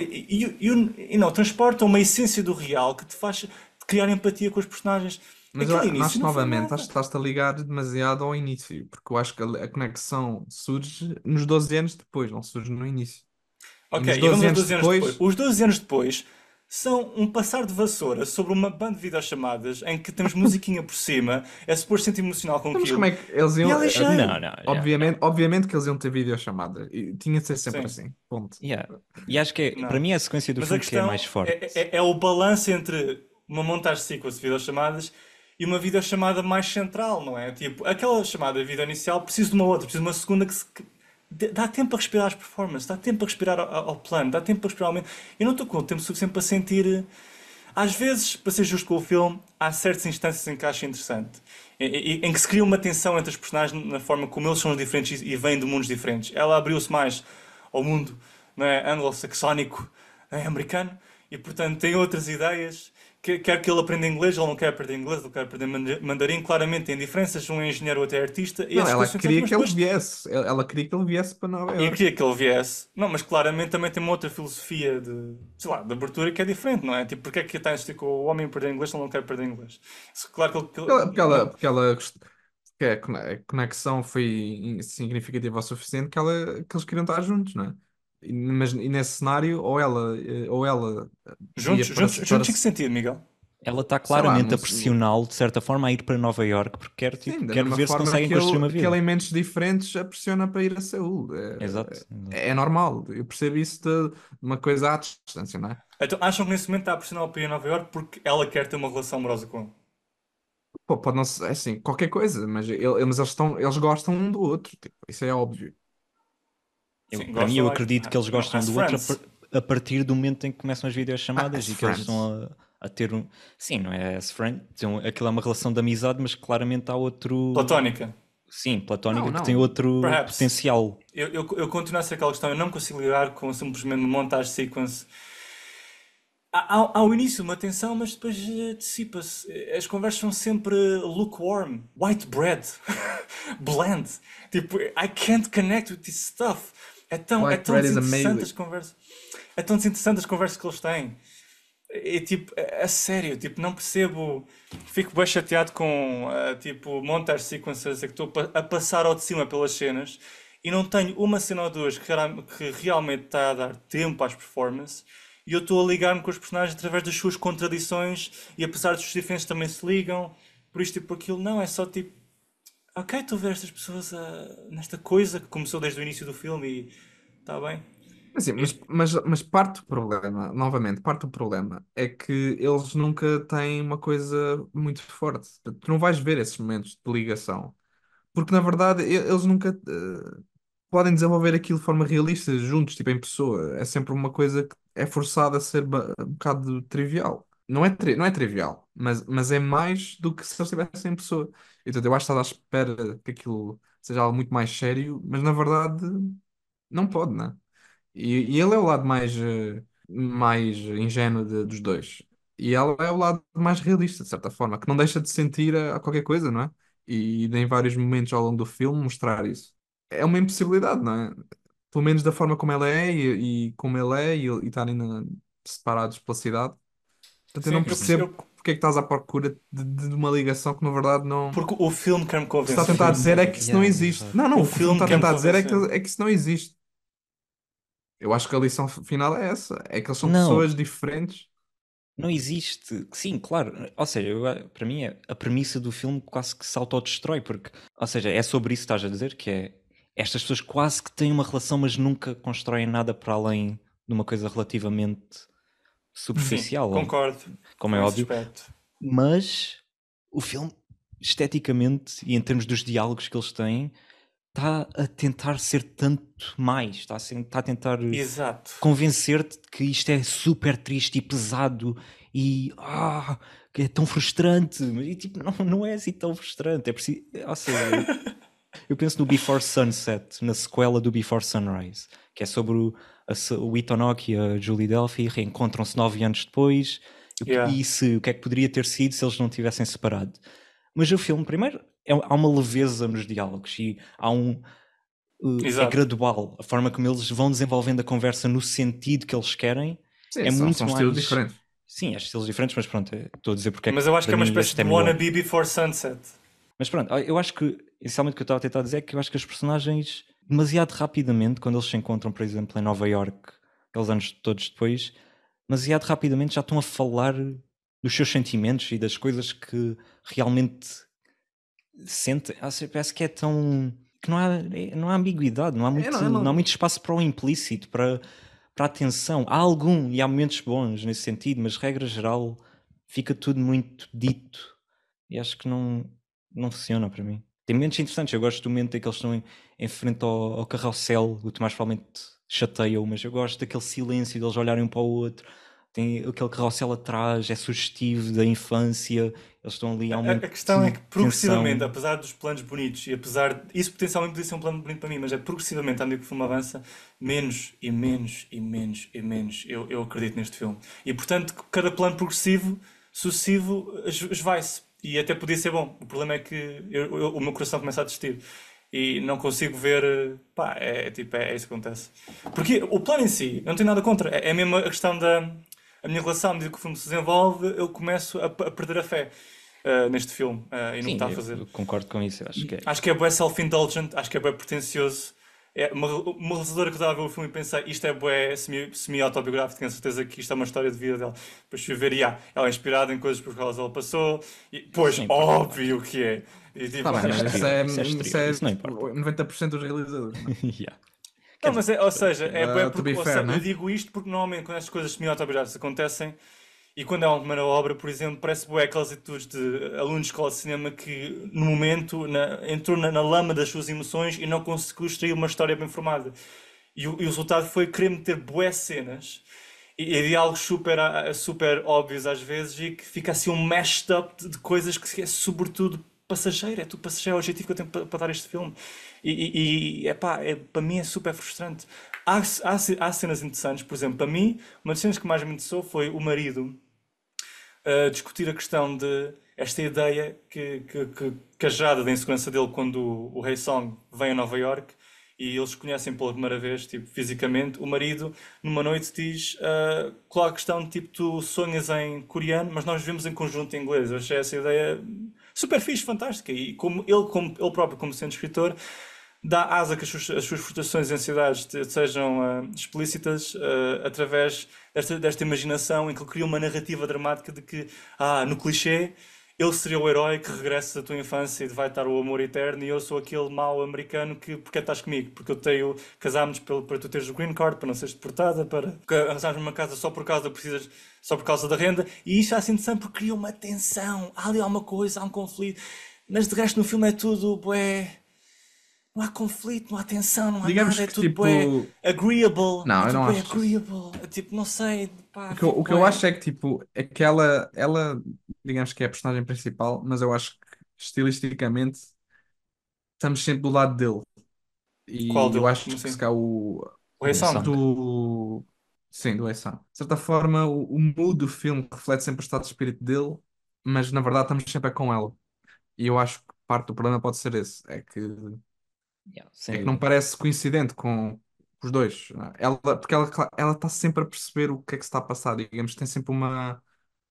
transporta uma essência do real que te faz criar empatia com os personagens. Mas eu Aquele acho início não foi novamente, acho nada. que estás-te a ligar demasiado ao início, porque eu acho que a conexão surge nos 12 anos depois, não surge no início. E Ok, nos e 12 vamos aos anos 12 anos depois. depois. Os 12 anos depois são um passar de vassoura sobre uma banda de videochamadas em que temos musiquinha por cima, é suposto sentir emocional com Então, mas como aquilo. é que eles E iam. é ligeiro. Não, não, Obviamente, não. obviamente que eles iam ter videochamada. E tinha de ser sempre Sim. assim. Ponto. Yeah. E acho que para Não. mim é a sequência do Mas a filme que é mais questão forte. é o balanço entre uma montagem de sequência de videochamadas e uma videochamada mais central, não é? Tipo, aquela chamada de vídeo inicial precisa de uma outra, precisa de uma segunda dá tempo a respirar as performances, dá tempo a respirar ao plano, dá tempo a respirar ao momento. Eu não estou com o tempo suficiente para sentir. Às vezes, para ser justo com o filme, há certas instâncias em que acho interessante. Em que se cria uma tensão entre os personagens na forma como eles são diferentes e vêm de mundos diferentes. Ela abriu-se mais ao mundo, não é, anglo-saxónico, americano, e portanto tem outras ideias. Quer que ele aprenda inglês, ele não quer aprender inglês, ele quer aprender mandarim. Claramente tem diferenças, um é engenheiro, outro é artista, e Não, essas ela coisas são interessantes, queria mas que ele depois viesse. Ela queria que ele viesse para Nova eu Iorque. queria que ele viesse. Não, mas claramente também tem uma outra filosofia de, sei lá, de abertura que é diferente, não é? Tipo, porque é que está a insistir com o homem a perder inglês se ele não quer perder inglês? Claro Porque a conexão foi significativa o suficiente que eles queriam estar juntos, não é? Mas e nesse cenário, ou ela ia juntos, juntos, juntos em que sentido, Miguel? Ela está sei lá, claramente a pressioná-lo, de certa forma, a ir para Nova Iorque porque quer, sim, tipo, da quer mesma ver se forma conseguem construir uma que ele vida. em mentes diferentes a pressiona para ir a Seul. Exato. É normal, eu percebo isso de uma coisa à distância, não é? Então acham que nesse momento está a pressionar o para ir a Nova Iorque porque ela quer ter uma relação amorosa com ele? Pô, pode não ser, é assim, qualquer coisa, mas eles gostam um do outro, tipo, isso é óbvio. Sim, Para mim, gostam eu like, acredito que eles não, gostam um as do outro friends. a partir do momento em que começam as videochamadas As e que eles friends. estão a ter um. Sim, não é as friend. Então, aquilo é uma relação de amizade, mas claramente há outro. Platónica. Sim, Não, platónica que tem não. outro Perhaps. potencial. Eu continuo a ser aquela questão, eu não consigo lidar com simplesmente uma montagem sequence. Há o início uma tensão, mas depois dissipa-se. As conversas são sempre lukewarm, white bread, bland. Tipo, I can't connect with this stuff. White É tão bread is desinteressante as amazing. conversas. É tão desinteressante as conversas que eles têm. Tipo, a sério, tipo, não percebo. Fico bem chateado com, tipo, montar sequences em que estou a passar ao de cima pelas cenas e não tenho uma cena ou duas que realmente está a dar tempo às performances e eu estou a ligar-me com os personagens através das suas contradições e apesar dos suas diferenças também se ligam, por isto e por aquilo. Não, é só tipo, ok, estou a ver estas pessoas nesta coisa que começou desde o início do filme e está bem. Assim, mas parte do problema, novamente, parte do problema é que eles nunca têm uma coisa muito forte. Tu não vais ver esses momentos de ligação. Porque, na verdade, eles nunca podem desenvolver aquilo de forma realista, juntos, tipo em pessoa. É sempre uma coisa que é forçada a ser um bocado trivial. Não é trivial, mas é mais do que se eles estivessem em pessoa. Então, eu acho que estás à espera que aquilo seja algo muito mais sério, mas na verdade não pode, né? E ele é o lado mais ingênuo dos dois. E ela é o lado mais realista, de certa forma, que não deixa de sentir a qualquer coisa, não é? E em vários momentos ao longo do filme mostrar isso. É uma impossibilidade, não é? Pelo menos da forma como ela é e como ele é e estarem separados pela cidade. Portanto, eu Sim, não percebo porque é que estás à procura de uma ligação que na verdade não. porque o filme quer-me O que se está a convencer. tentar dizer é que isso não Yeah, existe. exato. Não, não, O o que o filme filme está a quer-me tentar dizer convencer. é que isso não existe. Eu acho que a lição final é essa. É que eles são Não, pessoas diferentes. não existe. Sim, claro. Ou seja, para mim é a premissa do filme quase que se autodestrói, porque, ou seja, é sobre isso que estás a dizer, que é estas pessoas quase que têm uma relação, mas nunca constroem nada para além de uma coisa relativamente Sim, superficial, concordo como é com esse óbvio. aspecto. Mas o filme, esteticamente e em termos dos diálogos que eles têm, está a tentar ser tanto mais, está a tentar Exato. convencer-te que isto é super triste e pesado e que é tão frustrante, e tipo, não é assim tão frustrante, é preciso, ou seja, eu penso no Before Sunset, na sequela do Before Sunrise, que é sobre o Ethan Hawke e a Julie Delpy reencontram-se 9 anos depois Yeah. o que é que poderia ter sido se eles não tivessem separado. Mas o filme, primeiro, há uma leveza nos diálogos e é Exato. gradual. A forma como eles vão desenvolvendo a conversa no sentido que eles querem Sim, é são muito estilos mais. diferentes. Sim, há estilos diferentes, mas pronto, estou a dizer porque é que Mas eu acho que para é uma mim espécie este é de melhor. wannabe before sunset. Mas pronto, eu acho que, essencialmente o que eu estava a tentar dizer é que eu acho que os personagens, demasiado rapidamente, quando eles se encontram, por exemplo, em Nova York, aqueles anos todos depois, demasiado rapidamente já estão a falar dos seus sentimentos e das coisas que realmente sentem. Parece que é tão. Que não há ambiguidade, Eu não há não. muito espaço para o implícito, para a atenção. Há algum, e há momentos bons nesse sentido, mas regra geral fica tudo muito dito e acho que não funciona para mim. Tem momentos interessantes, eu gosto do momento em que eles estão em frente ao carrossel, o Tomás provavelmente chateia-o, mas eu gosto daquele silêncio deles olharem um para o outro. Tem aquele carrossel atrás, é sugestivo da infância, eles estão ali, há um A momento questão é de que progressivamente, tensão. apesar dos planos bonitos e apesar. Isso potencialmente podia ser um plano bonito para mim, mas é progressivamente, à medida que o filme avança, menos e menos e menos e menos eu acredito neste filme. E portanto, cada plano progressivo, sucessivo, esvai-se. E até podia ser bom. O problema é que o meu coração começa a desistir. E não consigo ver. Pá, tipo, é isso que acontece. Porque o plano em si, eu não tenho nada contra. É mesmo a questão da. A minha relação, à medida que o filme se desenvolve, eu começo a perder a fé neste filme e no que Sim, está a fazer. eu concordo com isso, acho que é. Acho que é bué self-indulgent, acho que é bué pretencioso. É uma realizadora que eu estava a ver o filme e pensei, isto é bué semi-autobiográfico, tenho a certeza que isto é uma história de vida dela. Depois fui ver, ela é inspirada em coisas por quais ela passou, e pois, Isso não importa, claro. óbvio que é. E tipo, Está bem, Isso é mas exterior, isso é isso exterior, é isso não importa. 90% dos realizadores, não é? Yeah. Quer não, dizer, mas ou seja, é bué To be porque, fair, não eu é? digo isto porque normalmente quando estas coisas semi-autobiográficas acontecem, e quando é uma primeira obra, por exemplo, parece bué aquelas atitudes de alunos de escola de cinema que, no momento, entrou na lama das suas emoções e não conseguiu extrair uma história bem formada. E o resultado foi querer meter bué cenas e diálogos super óbvios às vezes e que fica assim um mashed up de coisas que é sobretudo passageiro. É tudo passageiro, é o objetivo que eu tenho para dar este filme. Epá, para mim é super frustrante. Há cenas interessantes, por exemplo, para mim, uma das cenas que mais me interessou foi o marido a discutir a questão de esta ideia que a Jada da insegurança dele quando o Rei Song vem a Nova York e eles se conhecem pela primeira vez, tipo, fisicamente, o marido numa noite diz, coloca a questão de tipo, tu sonhas em coreano, mas nós vivemos em conjunto em inglês. Eu achei essa ideia super fixe, fantástica. E como ele próprio, como sendo escritor, dá asa que as suas frustrações e ansiedades sejam explícitas através desta imaginação em que ele cria uma narrativa dramática de que, no clichê, ele seria o herói que regressa da tua infância e vai estar o amor eterno, e eu sou aquele mau americano que, porque estás comigo? Porque eu tenho, casámos para tu teres o green card, para não seres deportada, para que arranjarmos uma casa só por causa, precisas, só por causa da renda, e isto é assim interessante porque cria uma tensão, há ali alguma coisa, há um conflito, mas de resto no filme é tudo, bué, não há conflito, não há tensão, não há Digamos nada, é que tudo bué tipo. agreeable, é Não, eu tudo não bué acho isso. agreeable, é tipo, não sei, pá, O fico que eu bué. acho é que tipo, é que ela, digamos que é a personagem principal, mas eu acho que estilisticamente estamos sempre do lado dele. Qual E eu dele? acho Como que se assim? cá O Rei O Song? Song. do. Sim, do Eissão. De certa forma, o mood do filme reflete sempre o estado de espírito dele, mas na verdade estamos sempre com ela. E eu acho que parte do problema pode ser esse, Yeah, é sem que não dúvida. parece coincidente com os dois. Porque ela está sempre a perceber o que é que se está a passar, digamos, tem sempre uma.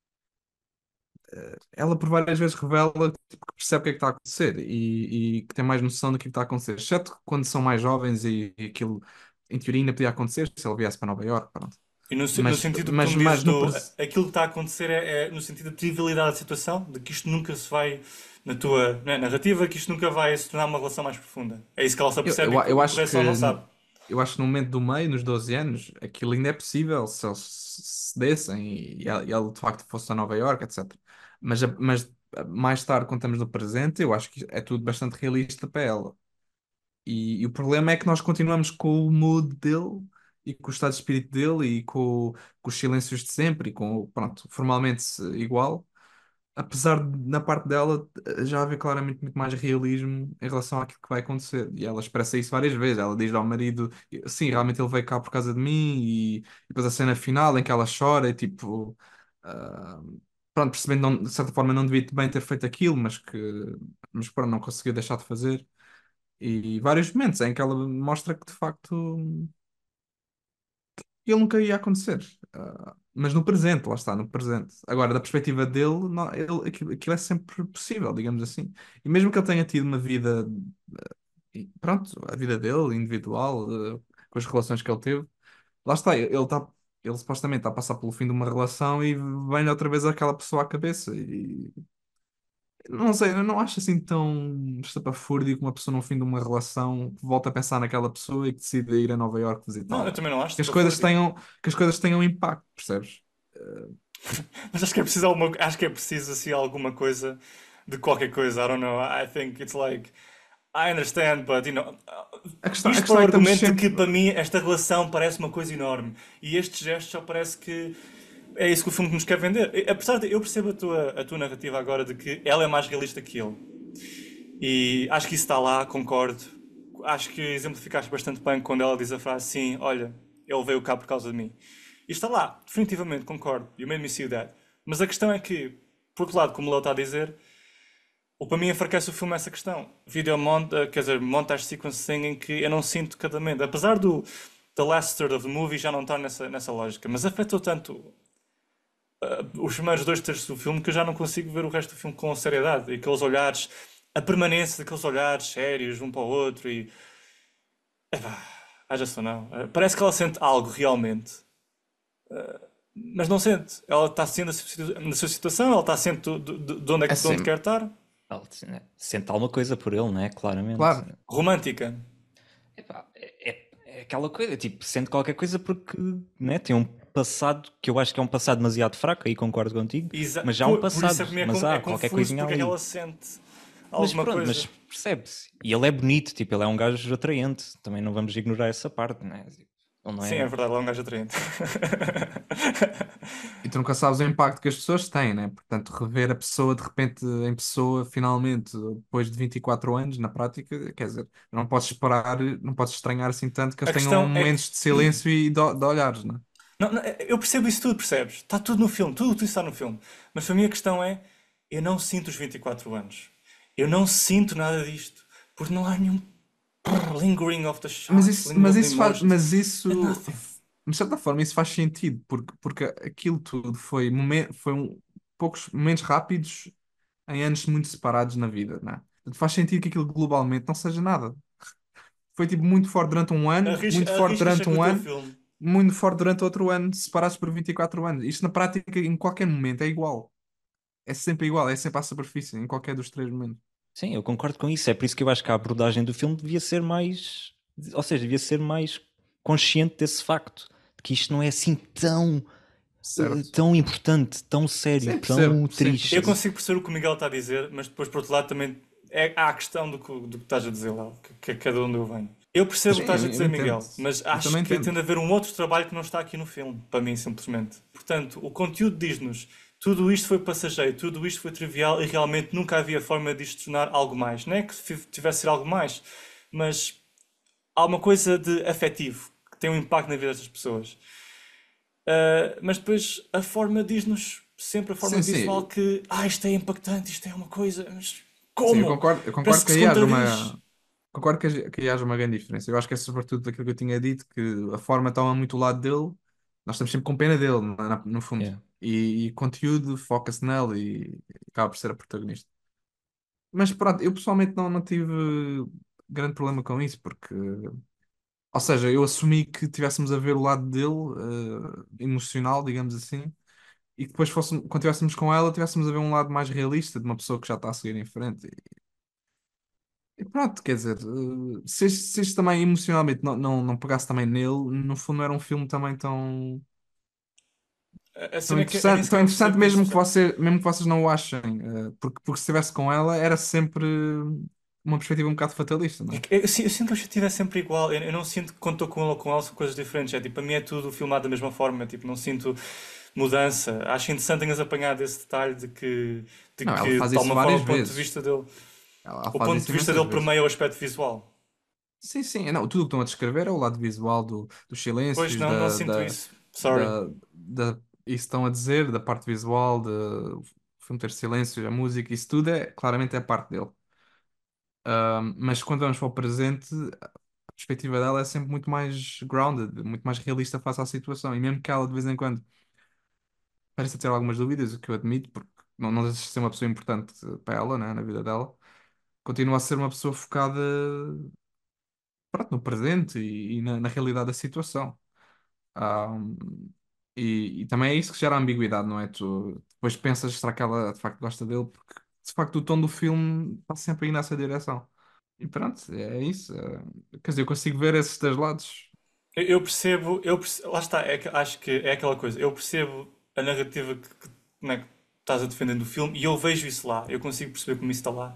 Ela por várias vezes revela tipo, que percebe o que é que está a acontecer e que tem mais noção do que é que está a acontecer, exceto quando são mais jovens e aquilo em teoria ainda podia acontecer se ele viesse para Nova Iorque, pronto. E no sentido que tu me dizes Mas no do presente. aquilo que está a acontecer é no sentido de trivialidade da situação, de que isto nunca se vai, na tua, não é, narrativa, que isto nunca vai se tornar uma relação mais profunda. É isso que ela se apercebe e que Eu o acho Correção não sabe. no momento do meio, nos 12 anos, aquilo ainda é possível se eles se dessem e ele de facto fosse a Nova Iorque, etc. Mas mais tarde, quando estamos no presente, eu acho que é tudo bastante realista para ela. E o problema é que nós continuamos com o mood dele e com o estado de espírito dele e com os silêncios de sempre e com, pronto, formalmente igual. Apesar de, na parte dela, já haver claramente muito mais realismo em relação àquilo que vai acontecer. E ela expressa isso várias vezes. Ela diz ao marido: sim, realmente ele veio cá por causa de mim. E depois a cena final em que ela chora, e tipo, ah, pronto, percebendo, de certa forma, não devia bem ter feito aquilo, mas pronto, não conseguiu deixar de fazer. E vários momentos em que ela mostra que de facto ele nunca ia acontecer. Mas no presente, lá está, no presente. Agora, da perspectiva dele, aquilo é sempre possível, digamos assim. E mesmo que ele tenha tido uma vida, pronto, a vida dele, individual, com as relações que ele teve, lá está, ele supostamente está a passar pelo fim de uma relação e vem outra vez aquela pessoa à cabeça. E não sei, eu não acho assim tão estapafúrdio que uma pessoa no fim de uma relação volta a pensar naquela pessoa e que decide ir a Nova Iorque Não, eu visitá-la. também não acho, Que as tipo, coisas fúrdio. tenham, que as coisas tenham impacto, percebes? Mas acho que é preciso acho que é preciso assim alguma coisa de qualquer coisa. I don't know. I think it's like I understand, but you know, A isto para questão o é que estamos argumento de que sempre. para mim esta relação parece uma coisa enorme e este gesto só parece que é isso que o filme nos quer vender. Apesar de eu percebo a tua narrativa agora de que ela é mais realista que ele. E acho que isso está lá, concordo. Acho que exemplificaste bastante bem quando ela diz a frase sim, olha, ele veio cá por causa de mim. E está lá, definitivamente, concordo. You made me see that. Mas a questão é que, por outro lado, como ela está a dizer, o para mim enfraquece o filme é essa questão. Quer dizer, montage sequencing em que eu não sinto cada momento. Apesar do The Last Third of the Movie já não estar nessa lógica, mas afetou tanto os primeiros dois terços do filme que eu já não consigo ver o resto do filme com seriedade. E aqueles olhares, a permanência daqueles olhares sérios um para o outro e. Epá, haja só não. Parece que ela sente algo realmente, mas não sente. Ela está sendo na sua situação, ela está sente de onde, de onde Assim, quer estar. Ela sente alguma coisa por ele, né? Claramente. claro. Romântica. Epá, é aquela coisa, tipo, sente qualquer coisa porque, né, tem um passado que eu acho que é um passado demasiado fraco, aí concordo contigo, mas já há um Por isso é passado, que me mas é há qualquer confuso coisinha porque é que ela ali. sente Mas alguma pronto, coisa. mas percebe-se. E ele é bonito, tipo, ele é um gajo atraente. Também não vamos ignorar essa parte, né? Tipo, ele não Sim, é é. verdade, ela é um gajo atraente. E tu nunca sabes o impacto que as pessoas têm, né? Portanto, rever a pessoa de repente em pessoa, finalmente, depois de 24 anos, na prática, quer dizer, não podes esperar, não podes estranhar assim tanto que eles A tenham questão é que. momentos de silêncio e de olhares, né? Não, não, eu percebo isso tudo, percebes? Está tudo no filme, tudo isso está no filme. Mas para mim a questão é: eu não sinto os 24 anos. Eu não sinto nada disto. Porque não há nenhum lingering of the shots, lingering Mas of the isso faz, emotions. Nothing. de certa forma, isso faz sentido, porque aquilo tudo foi poucos momentos rápidos em anos muito separados na vida, né? Portanto, faz sentido que aquilo globalmente não seja nada. Foi tipo muito forte durante um ano, muito forte Arrisca ser durante que o um teu ano, filme. muito forte durante outro ano, separados por 24 anos. Isto na prática, em qualquer momento, é igual. é sempre igual, é sempre à superfície, em qualquer dos três momentos. Sim, eu concordo com isso. É por isso que eu acho que a abordagem do filme devia ser mais. Ou seja, devia ser mais consciente desse facto. De que isto não é assim Certo? tão importante, tão sério, Sim, percebo. tão Sim, Eu triste. percebo. consigo perceber o que o Miguel está a dizer, mas depois, por outro lado, também há a questão do que estás a dizer lá, que cada onde eu venho. Eu percebo o que Sim, estás a eu dizer, entendo. Miguel, mas Eu acho também que tem entendo. de haver um outro trabalho que não está aqui no filme, para mim, simplesmente. Portanto, o conteúdo diz-nos tudo isto foi passageiro, tudo isto foi trivial e realmente nunca havia forma de isto tornar algo mais. Não é que tivesse de ser algo mais, mas há uma coisa de afetivo que tem um impacto na vida destas pessoas. Mas depois a forma diz-nos sempre a forma Sim, visual sim. que isto é impactante, isto é uma coisa, mas Sim, como? eu Parece concordo que que se aí haja contradiz. uma. Concordo que aí haja uma grande diferença. Eu acho que é sobretudo daquilo que eu tinha dito, que a forma toma muito o lado dele, nós estamos sempre com pena dele, no fundo. Yeah. E conteúdo foca-se nele e acaba por ser a protagonista. Mas pronto, eu pessoalmente não tive grande problema com isso, porque, ou seja, eu assumi que tivéssemos a ver o lado dele, emocional, digamos assim, e que depois quando estivéssemos com ela, tivéssemos a ver um lado mais realista de uma pessoa que já está a seguir em frente. E pronto, quer dizer, se este também emocionalmente não pegasse também nele, no fundo não era um filme também A cena é que eu nem tão sequer interessante percebo isso. mesmo que vocês não o achem, porque se estivesse com ela era sempre uma perspectiva um bocado fatalista, não é? Eu sinto que o objetivo é sempre igual. Eu não sinto que quando estou com ele ou com ela são coisas diferentes. É tipo, para mim é tudo filmado da mesma forma. Tipo, não sinto mudança. Acho interessante tenhas apanhado esse detalhe de Não, ela que faz de isso alguma forma várias o ponto de vezes. vista dele, Ela o faz ponto isso de vista imensas dele vezes. permeia o aspecto visual. Sim, sim, não, tudo o que estão a descrever é o lado visual dos Pois silêncios, não sinto isso. Sorry. isso estão a dizer, da parte visual, de o filme ter silêncios, a música, isso tudo claramente é a parte dele. Mas quando vamos para o presente, a perspectiva dela é sempre muito mais grounded, muito mais realista face à situação. E mesmo que ela de vez em quando pareça ter algumas dúvidas, o que eu admito, porque não deixa de ser uma pessoa importante para ela, né, na vida dela, continua a ser uma pessoa focada, pronto, no presente e na realidade da situação. Ahm, e também é isso que gera ambiguidade, não é? Tu depois pensas, será que ela de facto gosta dele? Porque de facto o tom do filme está sempre aí nessa direção. E pronto, é isso. Quer dizer, eu consigo ver esses dois lados. Lá está, acho que é aquela coisa. Eu percebo a narrativa né, que estás a defender no filme e eu vejo isso lá. Eu consigo perceber como isso está lá.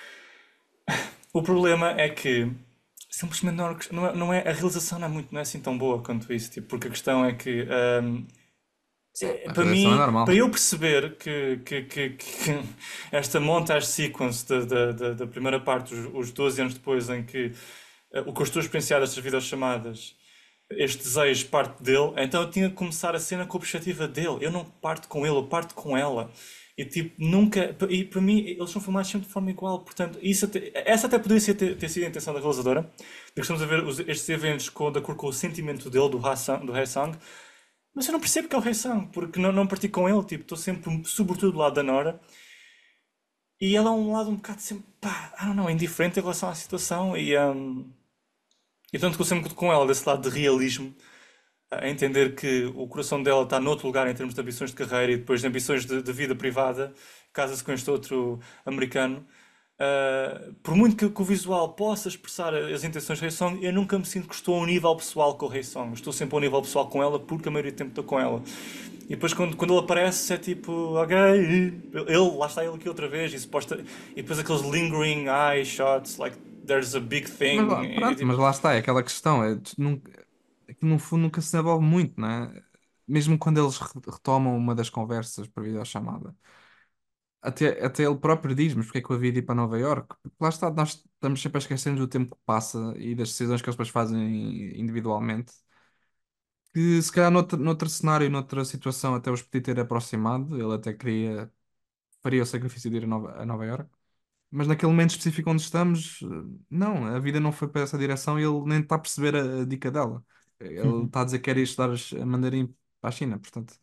O problema é que simplesmente a realização não é assim tão boa quanto isso, tipo, porque a questão é que Sim, a para realização é mim, para normal. eu perceber que esta montage sequence da primeira parte, os 12 anos depois, em que o que eu estou a experienciar destas videochamadas, este desejo parte dele, então eu tinha que começar a cena com a perspectiva dele. Eu não parto com ele, eu parto com ela. E tipo, nunca. E para mim, eles são filmados sempre de forma igual. Portanto, essa até poderia ter sido a intenção da realizadora. De que estamos a ver estes eventos de acordo com o sentimento dele, do Hae Sang. Mas eu não percebo que é o Hae Sang, porque não parti com ele. Tipo, estou sempre, sobretudo, do lado da Nora. E ela é um lado um bocado sempre, pá, I don't know, indiferente em relação à situação. E tanto que eu sempre com ela desse lado de realismo a entender que o coração dela está noutro lugar em termos de ambições de carreira e depois de ambições de vida privada, casa-se com este outro americano. Por muito que o visual possa expressar as intenções de Rei Song, eu nunca me sinto que estou a um nível pessoal com o Rei Song. Estou sempre a um nível pessoal com ela porque a maioria do tempo estou com ela. E depois quando ele aparece é tipo, ok, lá está ele aqui outra vez e depois aqueles lingering eye shots, like there's a big Mas thing. lá, pronto, mas lá está, é aquela questão, é que no fundo nunca se desenvolve muito, não é? Mesmo quando eles retomam uma das conversas por videochamada, até ele próprio diz, mas porque é que eu havia de ir para Nova Iorque? Porque lá está, nós estamos sempre a esquecer do tempo que passa e das decisões que eles depois fazem individualmente, que se calhar noutro cenário, noutra situação até os podia ter aproximado, ele até faria o sacrifício de ir a Nova Iorque. Mas naquele momento específico onde estamos, não, a vida não foi para essa direção e ele nem está a perceber a dica dela. Ele Uhum. está a dizer que quer ir estudar mandarim para a China, portanto,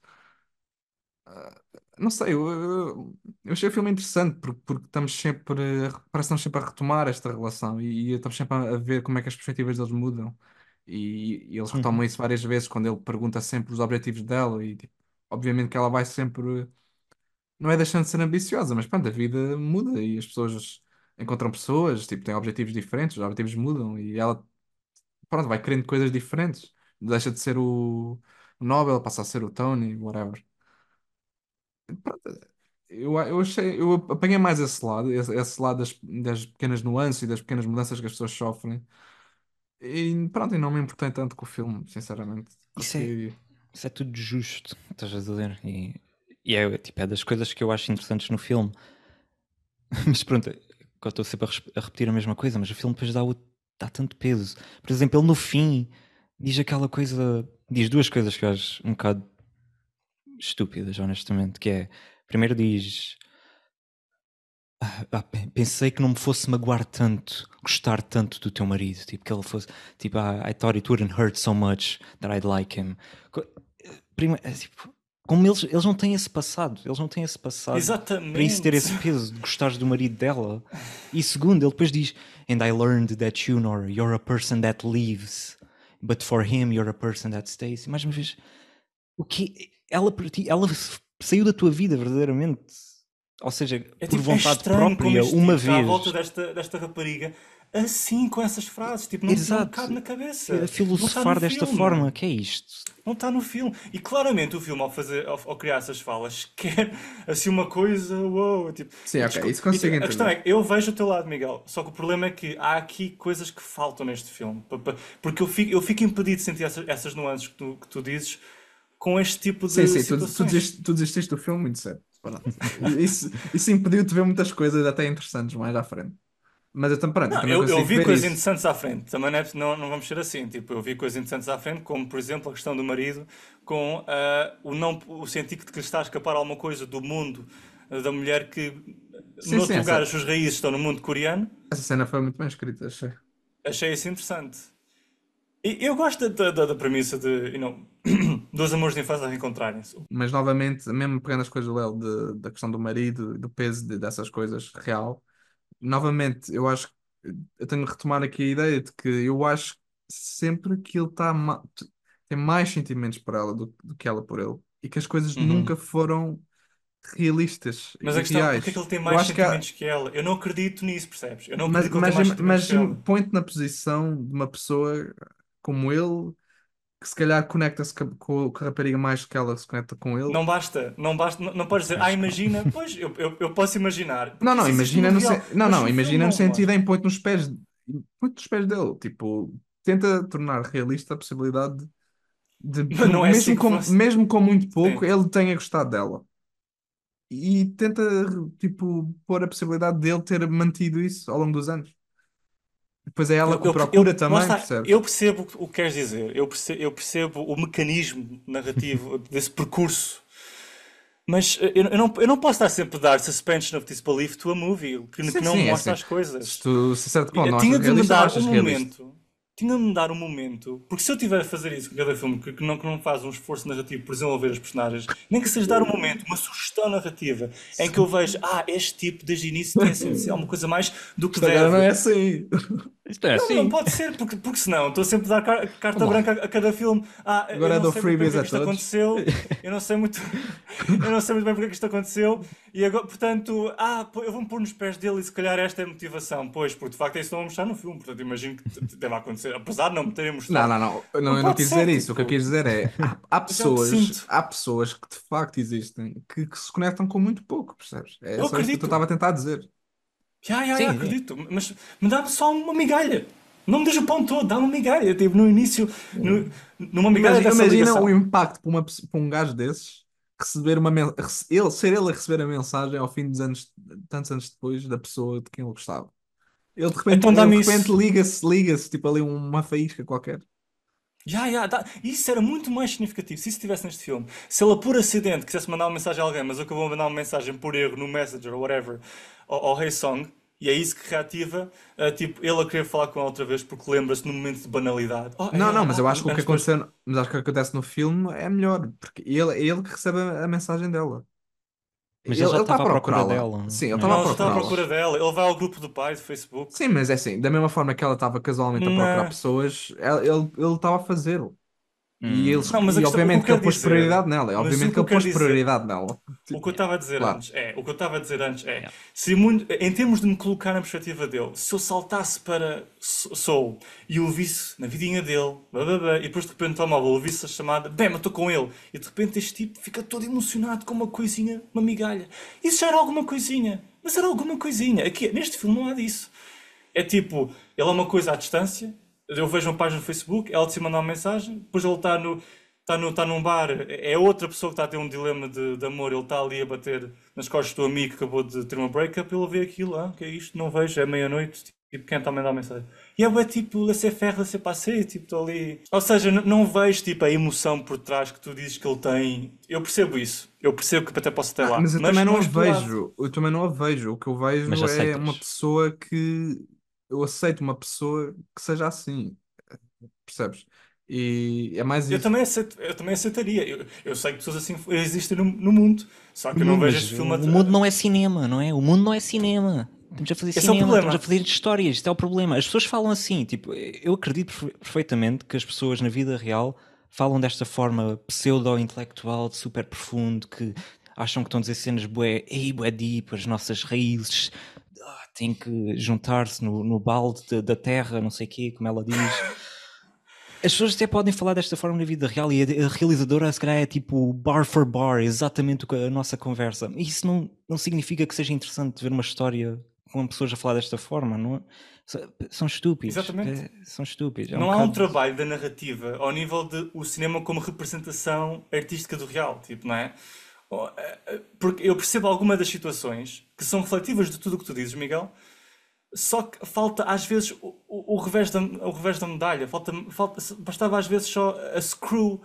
não sei, eu achei o filme interessante porque estamos sempre, parece que estamos sempre a retomar esta relação e estamos sempre a ver como é que as perspectivas deles mudam. E eles retomam Uhum. isso várias vezes quando ele pergunta sempre os objetivos dela e tipo, obviamente que ela vai sempre não é deixando de ser ambiciosa, mas pronto, a vida muda e as pessoas encontram pessoas, tipo, têm objetivos diferentes, os objetivos mudam e ela, pronto, vai querendo coisas diferentes. Deixa de ser o Nobel, passa a ser o Tony, whatever. Pronto, eu achei, eu apanhei mais esse lado, esse lado das pequenas nuances e das pequenas mudanças que as pessoas sofrem. E pronto, e não me importei tanto com o filme, sinceramente. Isso é, Consegui. isso é tudo justo, estás a dizer? E é, tipo, é das coisas que eu acho interessantes no filme. Mas pronto, eu estou sempre a repetir a mesma coisa, mas o filme depois dá tanto peso. Por exemplo, ele no fim diz aquela coisa, diz duas coisas que eu acho um bocado estúpidas, honestamente, que é, primeiro diz, pensei que não me fosse magoar tanto, gostar tanto do teu marido, tipo, que ele fosse, tipo, I thought it wouldn't hurt so much that I'd like him. Tipo, como eles não têm esse passado, eles não têm esse passado para isso ter Exatamente. esse peso de gostares do marido dela. E segundo, ele depois diz, and I learned that you, Nora, you're a person that leaves, but for him you're a person that stays. E mais uma vez, o que ela para ti, ela saiu da tua vida verdadeiramente, ou seja, É por tipo, é vontade estranho como própria, este uma tipo está à volta vez. desta rapariga assim com essas frases. Tipo, não me Exato. cabe na A cabeça. Não está no filosofar desta filme. forma, que é isto? Não está no filme. E claramente o filme, ao criar essas falas, quer assim uma coisa. Uou, tipo, Sim, ok, desculpa. isso consigo A questão entender. é que eu vejo o teu lado, Miguel. Só que o problema é que há aqui coisas que faltam neste filme. Porque eu fico impedido de sentir essas nuances que tu dizes com este tipo Sim, de sim, situações. tu desististe do filme muito cedo. Pronto. Isso impediu-te de ver muitas coisas até interessantes mais à frente. Mas eu, pronto, eu Não, também eu consigo vi ver coisas isso. interessantes à frente. Também não vamos ser assim. Tipo, eu vi coisas interessantes à frente, como por exemplo a questão do marido, com o sentir que te está a escapar alguma coisa do mundo da mulher que, Sim, sim, noutro lugar, as suas raízes estão no mundo coreano. essa cena foi muito bem escrita, achei. Achei isso interessante. E eu gosto da premissa de, dos amores de infância reencontrarem-se. Mas novamente, mesmo pegando as coisas do Léo, da questão do marido, do peso dessas coisas real, novamente, eu acho que eu tenho de retomar aqui a ideia de que eu acho que sempre que ele tem mais sentimentos por ela do que ela por ele e que as coisas Uhum. nunca foram realistas Mas e a questão, porque é que reais. ele tem Eu mais acho que há, sentimentos que ela? Eu não acredito nisso, percebes? Eu não mas, acredito que ele tem mas, mais sentimentos mas que ela. põe-te na posição de uma pessoa como ele, que se calhar conecta-se com a rapariga mais que ela se conecta com ele. Não basta, não podes dizer, Acho que não. imagina, pois eu posso imaginar, Não, porque não, isso existe no imagina mundo real, não, mas não, o filme imagina no não o sentido mostra. em põe-te nos pés dele, tipo, tenta tornar realista a possibilidade de, Mas não é assim que funciona. mesmo com muito pouco, Sim. ele tenha gostado dela. E tenta, tipo, pôr a possibilidade dele ter mantido isso ao longo dos anos. Depois é ela que o procura Lá também, está, eu percebes? percebo o que queres dizer, eu percebo o mecanismo narrativo desse percurso, mas eu não posso estar sempre a dar suspension of disbelief to a movie, que Sim, não sim, é mostra assim. as coisas. Se certo ponto Eu não achas tinha de me realista, não dar um achas realista. momento. Tinha de me dar um momento. Porque se eu tiver a fazer isso com cada filme que não faz um esforço narrativo por desenvolver os personagens, nem que seja dar um momento, uma sugestão narrativa, em que eu vejo, este tipo desde o início tinha sido assim, alguma coisa mais do que Isto agora não deve. é assim. Isto é Não assim. pode ser, porque senão estou sempre a dar carta Vamos lá. branca a cada filme. Eu Agora eu não dou sei muito bem freebies porque é a que isto todos. aconteceu, eu não sei muito, eu não sei muito bem porque é que isto aconteceu, e agora, portanto, eu vou-me pôr nos pés dele e se calhar esta é a motivação, pois, porque de facto é isso que estão a mostrar no filme, portanto imagino que deva acontecer, apesar de não me terem Não, mostrado. não, não, Não eu não pode quis ser, dizer isso. O que eu tipo, quis dizer é mas é o que sinto. há pessoas que de facto existem que se conectam com muito pouco, percebes? É Eu só isso que eu acredito, estava a tentar dizer. Sim, sim. acredito, mas me dá só uma migalha. Não me deixa o pão todo, dá uma migalha. Tipo, no início, numa migalha dessa Imagina o ligação. impacto para um gajo desses receber ser ele a receber a mensagem ao fim dos anos, tantos anos depois, da pessoa de quem ele gostava. Então Ele de dá-me repente isso. liga-se, tipo ali uma faísca qualquer. Isso era muito mais significativo se isso estivesse neste filme. Se ela por acidente quisesse mandar uma mensagem a alguém, mas acabou a mandar uma mensagem por erro no Messenger ou whatever, ao Hey Song, e é isso que reativa, tipo, ele a querer falar com ela outra vez porque lembra-se num momento de banalidade. É Não, não, ela, mas eu acho que o que antes depois. aconteceu, mas acho que o que acontece no filme é melhor, porque é ele que recebe a mensagem dela. Mas ele já Ele está a estava à procura procurá-la. dela, Sim, ele não estava a é? Não, ele já está à procurá-la. procura dela. Ele vai ao grupo do pai do Facebook. Sim, mas é assim, da mesma forma que ela estava casualmente a procurar Não. pessoas, ele estava a fazê-lo. E, eles, Não, mas a e questão, o que eu obviamente que ele quero pôs dizer, prioridade nela. É mas obviamente o que que eu ele quero pôs dizer, prioridade nela. o que eu estava a dizer Claro. antes é, o que eu estava a dizer antes é, Yeah. se em termos de me colocar na perspectiva dele, se eu saltasse para Soul e o visse na vidinha dele, blá, blá, blá, e depois de repente ao móvel ouvisse a chamada, bem, mas estou com ele, e de repente este tipo fica todo emocionado com uma coisinha, uma migalha. Isso já era alguma coisinha, mas era alguma coisinha. Aqui, neste filme não há disso. É tipo, ele é uma coisa à distância. Eu vejo uma página no Facebook, ela te manda uma mensagem, depois ele está num bar, é outra pessoa que está a ter um dilema de amor, ele está ali a bater nas costas do amigo que acabou de ter uma breakup, ele vê aquilo, que é isto, não vejo, é meia-noite, tipo, quem está a mandar uma mensagem? E é tipo, laissez-faire, laissez-passer, tipo, estou ali. Ou seja, não vejo tipo a emoção por trás que tu dizes que ele tem. Eu percebo isso, eu percebo que até posso ter lá, Mas eu mas também não não a explorado. vejo. Eu também não a vejo. O que eu Mas vejo é uma aceitas. pessoa que. Eu aceito uma pessoa que seja assim. Percebes? E é mais isso. Eu também aceitaria. Eu sei que pessoas assim existem no mundo, só No que eu não mundo, vejo mas este filme. o mundo não é cinema, não é? O mundo não é cinema. Estamos a fazer Esse é o cinema, estamos a problema. fazer histórias, isto é o problema. As pessoas falam assim, tipo, eu acredito perfeitamente que as pessoas na vida real falam desta forma pseudo-intelectual, super profundo, que acham que estão a dizer cenas bué, bué deep, as nossas raízes, têm que juntar-se no balde da terra, não sei o quê, como ela diz. As pessoas até podem falar desta forma na vida real e a realizadora se calhar é tipo bar for bar, exatamente a nossa conversa. Isso não significa que seja interessante ver uma história com pessoas a falar desta forma, não é? São estúpidos. Exatamente. São estúpidos. É um Não há um bocado. trabalho da narrativa ao nível de o cinema como representação artística do real, tipo, não é? Porque eu percebo alguma das situações que são refletivas de tudo o que tu dizes, Miguel, só que falta às vezes o revés da medalha. Bastava às vezes só a screw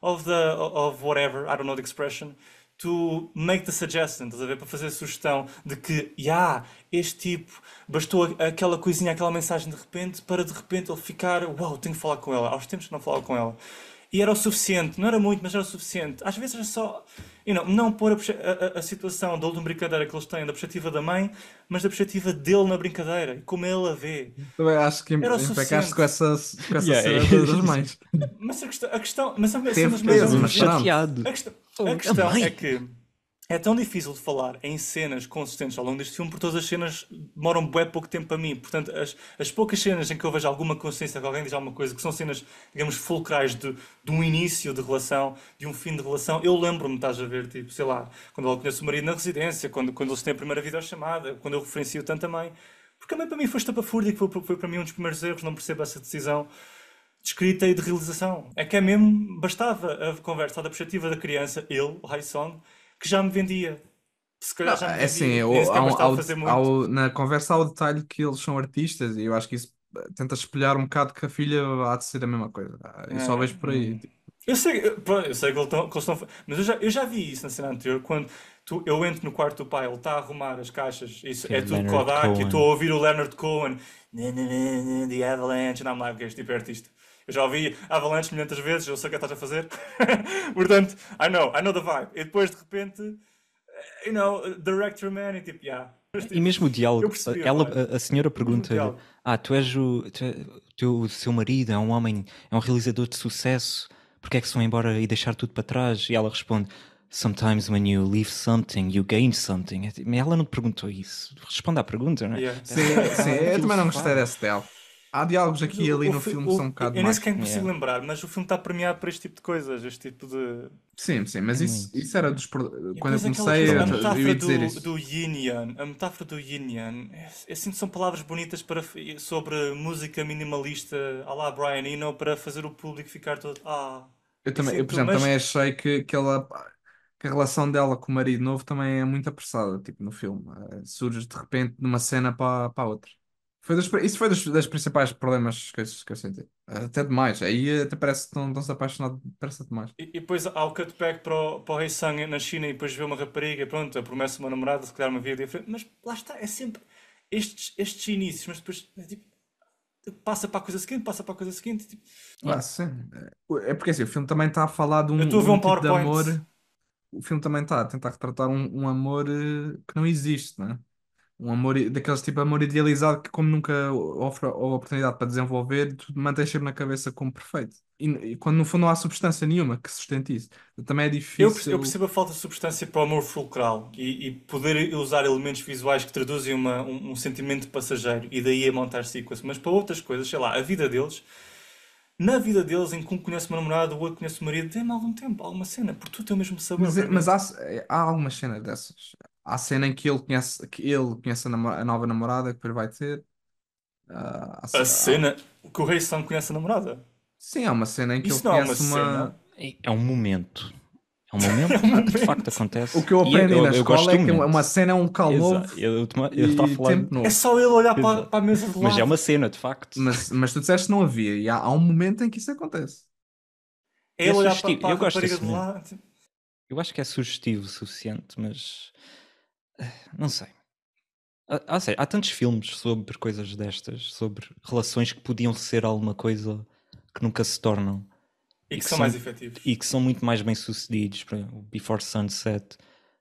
of whatever, I don't know the expression, to make the suggestion, estás a ver? Para fazer a sugestão de que, este tipo, bastou aquela coisinha, aquela mensagem de repente, para de repente ele ficar, uau, tenho que falar com ela. Aos tempos que não falava com ela. E era o suficiente, não era muito, mas era o suficiente. Às vezes é só, não pôr a situação da última brincadeira que eles têm da perspectiva da mãe, mas da perspectiva dele na brincadeira e como ele a vê. Também acho que Era o empecaste suficiente. com essa Yeah, cena das mães. Mas a questão, mas a cena Teve das mães é peso, um mas exemplo. pronto. Chateado. A A questão é mãe. que é tão difícil de falar em cenas consistentes ao longo deste filme, porque todas as cenas demoram bué pouco tempo para mim. Portanto, as poucas cenas em que eu vejo alguma consciência que alguém diz alguma coisa, que são cenas, digamos, fulcrais de um início de relação, de um fim de relação, eu lembro-me, estás a ver, tipo, sei lá, quando ela conhece o marido na residência, quando eles têm a primeira videochamada, quando eu referencio tanto a mãe. Porque também para mim foi estapafúrdia, que foi para mim um dos primeiros erros, não percebo essa decisão de escrita e de realização. É que é mesmo, bastava a conversa da perspectiva da criança, ele, o Haisong, que já me vendia. Se Não, calhar já me é assim, vendia, nem sequer bastava fazer muito. na conversa há o detalhe que eles são artistas e eu acho que isso tenta espelhar um bocado que a filha há de ser a mesma coisa. Eu só É, vejo por aí. Tipo. pronto, eu sei que eles estão. Mas eu já vi isso na cena anterior, quando eu entro no quarto do pai, ele está a arrumar as caixas, isso é Sim, tudo Leonard Kodak, e estou Cohen. a ouvir o Leonard Cohen, The Avalanche, and I'm like, este tipo é artista. Eu já ouvi Avalanche milhentas vezes, eu sei o que estás a fazer. Portanto, I know the vibe. E depois de repente, director man, e tipo, Mas, E tipo, mesmo o eu diálogo, percebi a ela, vibe. a senhora E mesmo o pergunta-lhe: diálogo. tu és o seu marido, é um homem, é um realizador de sucesso, porque é que se vão embora e deixar tudo para trás? E ela responde: Sometimes when you leave something, you gain something. Mas ela não te perguntou isso. Responde à pergunta, não é? Yeah. Sim, Está sim, a eu também não gostei filosofar. desse dela. Há diálogos aqui e ali O no fi- filme que o- são um bocado eu nem demais. sequer me consigo Yeah, lembrar, mas o filme está premiado por este tipo de coisas, este tipo de. Sim, sim, é mas isso, muito. isso era dos. E Quando eu depois comecei, a eu ia metáfora dizer do, isso. do Yin Yang, a metáfora do Yin Yang, eu sinto que são palavras bonitas sobre música minimalista à la Brian Eno para fazer o público ficar todo. Eu E também, por sinto, exemplo, mas também achei que a relação dela com o marido novo também é muito apressada, tipo, no filme. Surge de repente de uma cena para a outra. Isso foi dos principais problemas que eu senti. Até demais. Aí até parece que estão-se apaixonados, parece demais. e depois há o cutback para o Hei Sang na China e depois vê uma rapariga, pronto, a promessa de uma namorada, se calhar uma vida diferente, mas lá está, é sempre estes inícios, mas depois tipo, passa para a coisa seguinte, passa para a coisa seguinte. Tipo, Yeah. Sim. É porque assim, o filme também está a falar eu de estou a ver um um tipo de PowerPoint. amor. O filme também está a tentar retratar um amor que não existe, né? Um amor, daqueles tipo amor idealizado que, como nunca ofre a oportunidade para desenvolver, tu mantens sempre na cabeça como perfeito. E quando no fundo não há substância nenhuma que sustente isso. Também é Eu difícil. percebo a falta de substância para o amor fulcral e poder usar elementos visuais que traduzem um sentimento passageiro e daí a montar sequence. Mas para outras coisas, sei lá, a vida deles, na vida deles, em que um conhece uma namorada, o outro conhece o marido, tem-me algum tempo, alguma cena, porque tudo tem o mesmo sabor para Mas mim. há algumas cenas dessas. Há cena em que ele conhece a nova namorada que depois vai ter. Ah, A cena que o Rei Sam conhece a namorada. sim, há uma cena em que ele Isso não é uma conhece cena, uma. É um momento. É um é momento um que de facto momento. O acontece. que eu E aprendi na eu gosto escola do é que uma momento. cena é um calo Exato. novo Eu estava a e falar. tempo É novo. só ele olhar Exato. para a mesa de Mas é lado. uma cena, de facto. Mas tu disseste que não havia, e há um momento em que isso acontece. É E é ele olhar sugestivo. para Eu a gosto rapariga desse de momento. lado. Eu acho que é sugestivo o suficiente, mas não sei. Há tantos filmes sobre coisas destas, sobre relações que podiam ser alguma coisa que nunca se tornam E e que que são mais são, efetivos. e que são muito mais bem sucedidos. Por exemplo, Before Sunset,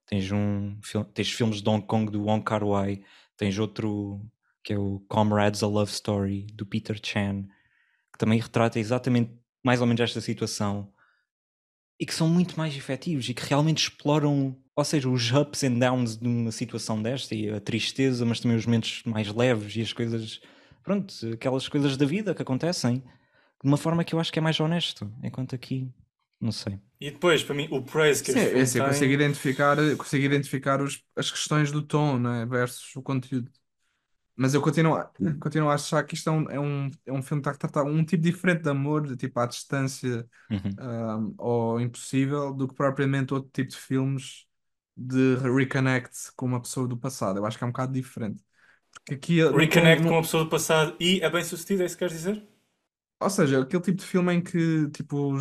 tens filmes de Hong Kong do Wong Kar-wai, tens outro que é o Comrades, A Love Story do Peter Chan, que também retrata exatamente mais ou menos esta situação e que são muito mais efetivos e que realmente exploram, ou seja, os ups and downs de uma situação desta e a tristeza, mas também os momentos mais leves e as coisas, pronto, aquelas coisas da vida que acontecem de uma forma que eu acho que é mais honesto, enquanto aqui, não sei. E depois, para mim, o praise que Sim, este é filme assim, tem. consigo identificar as questões do tom, né, versus o conteúdo. Mas eu continuo a achar que isto é um filme que está a tratar um tipo diferente de amor, de tipo à distância, Uhum. ou impossível, do que propriamente outro tipo de filmes de reconnect com uma pessoa do passado. Eu acho que é um bocado diferente. Porque aqui Reconnect com uma pessoa do passado e é bem sucedido, é isso que queres dizer? ou seja, aquele tipo de filme em que, tipo,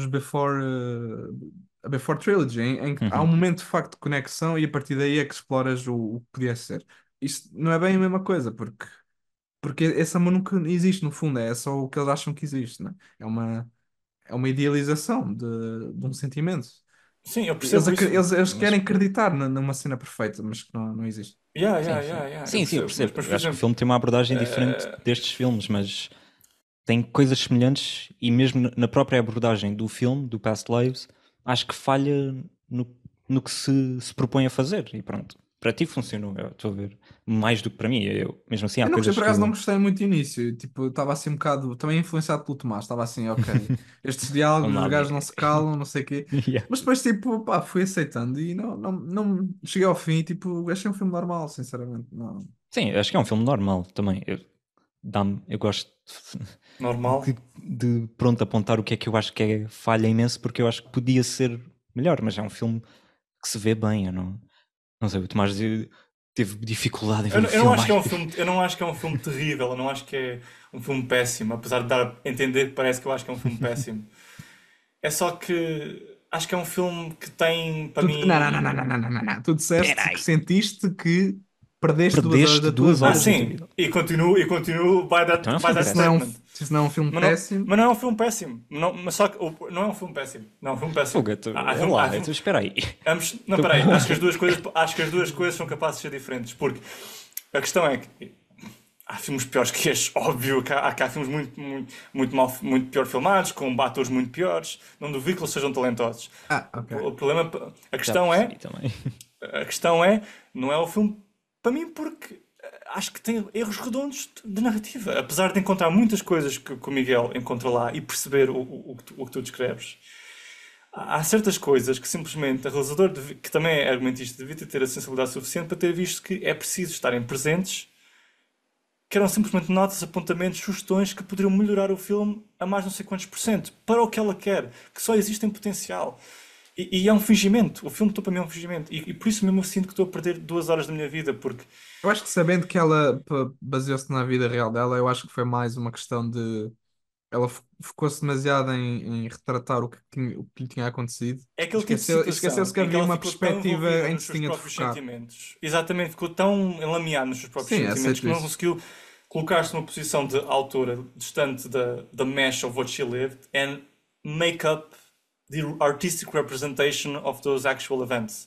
a Before Trilogy, em que há um Uhum. momento de facto de conexão e a partir daí é que exploras o que podia ser. Isto não é bem a mesma coisa, porque esse amor nunca existe, no fundo, é só o que eles acham que existe, né? É uma idealização de um sentimento. Sim, eu Eles, percebo isso. eles Mas, querem acreditar numa cena perfeita, mas que não existe. Yeah, yeah, sim, sim. yeah, yeah, eu Sim, sim, eu percebo. percebo. Mas, Eu por acho que o exemplo, filme tem uma abordagem diferente eh, destes filmes, mas tem coisas semelhantes e mesmo na própria abordagem do filme, do Past Lives, acho que falha no, no que se propõe a fazer. E pronto, para ti funcionou, eu estou a ver. Mais do que para mim. Mesmo assim, há Eu não gostei, coisas por que acaso não eu. gostei muito do início. Tipo, estava assim um bocado também influenciado pelo Tomás. Estava assim, ok, estes Vamos diálogos, os lá gajos não ver. se calam, não sei o quê. Yeah. Mas depois, tipo, pá, fui aceitando e não cheguei ao fim. Tipo, achei um filme normal, sinceramente. Não. Sim, acho que é um filme normal também. Eu gosto normal. pronto, apontar o que é que eu acho que é falha imenso, porque eu acho que podia ser melhor, mas é um filme que se vê bem. Eu não sei, o Tomás teve dificuldade em ver o Eu não filme. acho que é um filme, eu não acho que é um filme terrível, eu não acho que é um filme péssimo, apesar de dar a entender que parece que eu acho que é um filme péssimo. É só que acho que é um filme que tem, para Não, mim. não, não, não, não, não. Tu Espera disseste que aí, sentiste que perdeste 2 horas perdeste da tua 2 horas da vida. tua Sim, vida. e continuo Então é um by filme that Isso não é um, péssimo. statement. isso não é um filme péssimo. Mas não é um filme péssimo. Não, mas só que não é um filme péssimo. Não é um filme péssimo. Fogo, é lá, então espera aí. Não, Então, peraí, acho que as duas coisas são capazes de ser diferentes, porque a questão é que há filmes piores que estes, óbvio, que há filmes muito pior filmados, com atores muito piores, não duvido que eles sejam talentosos. Ok. O problema, já percebi também. a questão é, não é o filme para mim porque acho que tem erros redondos de narrativa, apesar de encontrar muitas coisas que o Miguel encontra lá e perceber o que tu descreves. Há certas coisas que simplesmente a realizador, que também é argumentista, devia ter a sensibilidade suficiente para ter visto que é preciso estarem presentes, que eram simplesmente notas, apontamentos, sugestões que poderiam melhorar o filme a mais não sei quantos por cento, para o que ela quer, que só existe em potencial. E é um fingimento, o filme todo para mim é um fingimento. E por isso mesmo eu sinto que estou a perder 2 horas da minha vida, porque Eu acho que sabendo que ela baseou-se na vida real dela, eu acho que foi mais uma questão de. Ela focou-se demasiado em retratar o que lhe tinha acontecido. é aquele tipo de Esqueceu-se situação que em que havia ela uma ficou tão perspectiva envolvida em nos que se seus tinha de próprios focar. sentimentos, exatamente, ficou tão enlameada nos seus próprios Sim, sentimentos aceito que não isso. conseguiu colocar-se numa posição de autora distante da mesh of what she lived and make up the artistic representation of those actual events.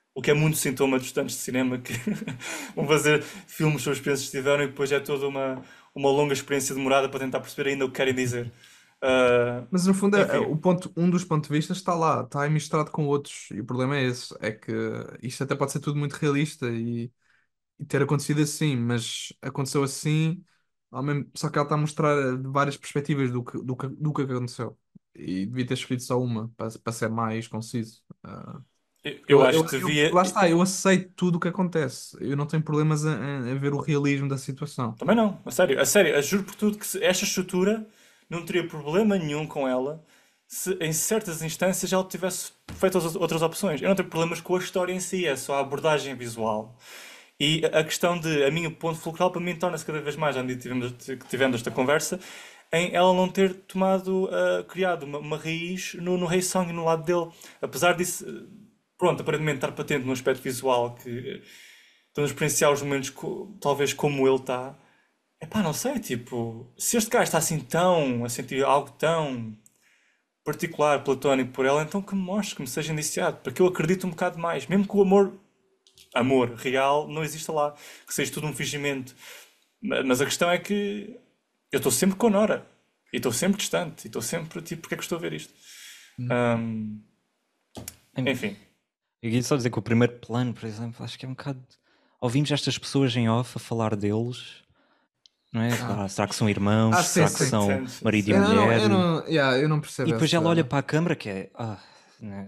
O que é muito sintoma dos estudantes de cinema que vão fazer filmes sobre experiências que tiveram e depois é toda uma longa experiência demorada para tentar perceber ainda o que querem dizer. Ah, Mas no fundo, enfim, um dos pontos de vista está lá, está aí misturado com outros. E o problema é esse, é que isto até pode ser tudo muito realista e ter acontecido assim, mas aconteceu assim, só que ela está a mostrar várias perspectivas do que aconteceu. E devia ter escolhido só uma para ser mais conciso. eu acho que devia. Lá está, eu aceito tudo o que acontece. Eu não tenho problemas em ver o realismo da situação. Também não, a sério, eu juro por tudo que esta estrutura não teria problema nenhum com ela se em certas instâncias ela tivesse feito as outras opções. Eu não tenho problemas com a história em si, é só a abordagem visual. E a questão de, a minha ponto fulcral para mim torna-se cada vez mais, à medida que tivemos esta conversa, em ela não ter tomado, criado uma raiz no Rei Song e no lado dele. Apesar disso, pronto, aparentemente estar patente no aspecto visual que estamos a experienciar os momentos talvez como ele está. Epá, não sei, tipo, se este gajo está assim tão, a sentir algo tão particular, platónico por ela, então que me mostre, que me seja indiciado, para que eu acredite um bocado mais, mesmo que o amor real não exista lá, que seja tudo um fingimento. Mas a questão é que eu estou sempre com Nora, e estou sempre distante, e estou sempre tipo, porque é que estou a ver isto? Hum. Ahm, enfim, Eu queria só dizer que o primeiro plano, por exemplo, acho que é um bocado. Ouvimos estas pessoas em off a falar deles, não é? Ah, Será que são irmãos? sim, Será que sim. são marido e Eu não, mulher? eu não, yeah, eu não E percebo depois ela olha essa. para a câmara que é. Né,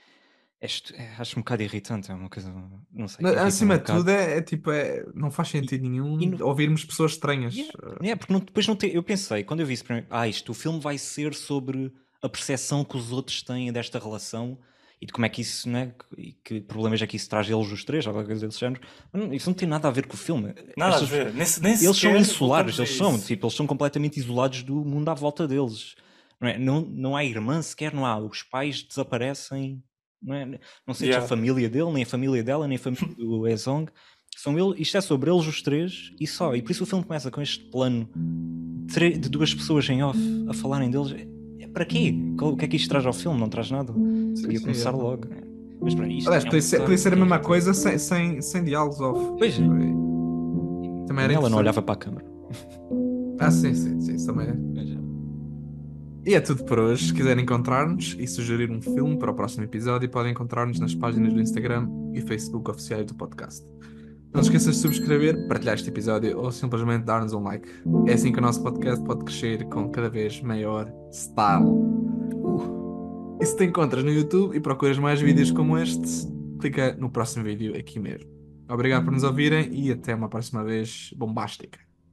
acho um bocado irritante, é uma coisa. Não sei, Mas, irrita-me um acima de bocado. tudo, tipo, não faz E, sentido e nenhum no- ouvirmos pessoas estranhas. porque depois não tem. Eu pensei, quando eu vi isso, primeiro, isto, o filme vai ser sobre a percepção que os outros têm desta relação e de como é que isso, né? E que problemas é que isso traz eles os três, ou qualquer coisa desse género. Mas isso não tem nada a ver com o filme. nada a ver, nem Eles são sequer insulares, voltamos a isso. eles são completamente isolados do mundo à volta deles. Não há irmã sequer, não há. Os pais desaparecem, não é? Não sei se a Yeah. família dele, nem a família dela, nem a família do Ezong. Isto é sobre eles os três e só. E por isso o filme começa com este plano de duas pessoas em off a falarem deles. Para quê? O que é que isto traz ao filme? Não traz nada. Sim, Podia sim, começar é. logo. Mas para isto Aliás, é um podia ser a mesma bocado coisa sem diálogos off. Pois é. Também era Ela não interessante. olhava para a câmara. Sim, isso também é. E é tudo por hoje. Se quiserem encontrar-nos e sugerir um filme para o próximo episódio, podem encontrar-nos nas páginas do Instagram e Facebook oficiais do podcast. Não se esqueças de subscrever, partilhar este episódio ou simplesmente dar-nos um like. É assim que o nosso podcast pode crescer com cada vez maior style. E se te encontras no YouTube e procuras mais vídeos como este, clica no próximo vídeo aqui mesmo. Obrigado por nos ouvirem e até uma próxima vez bombástica.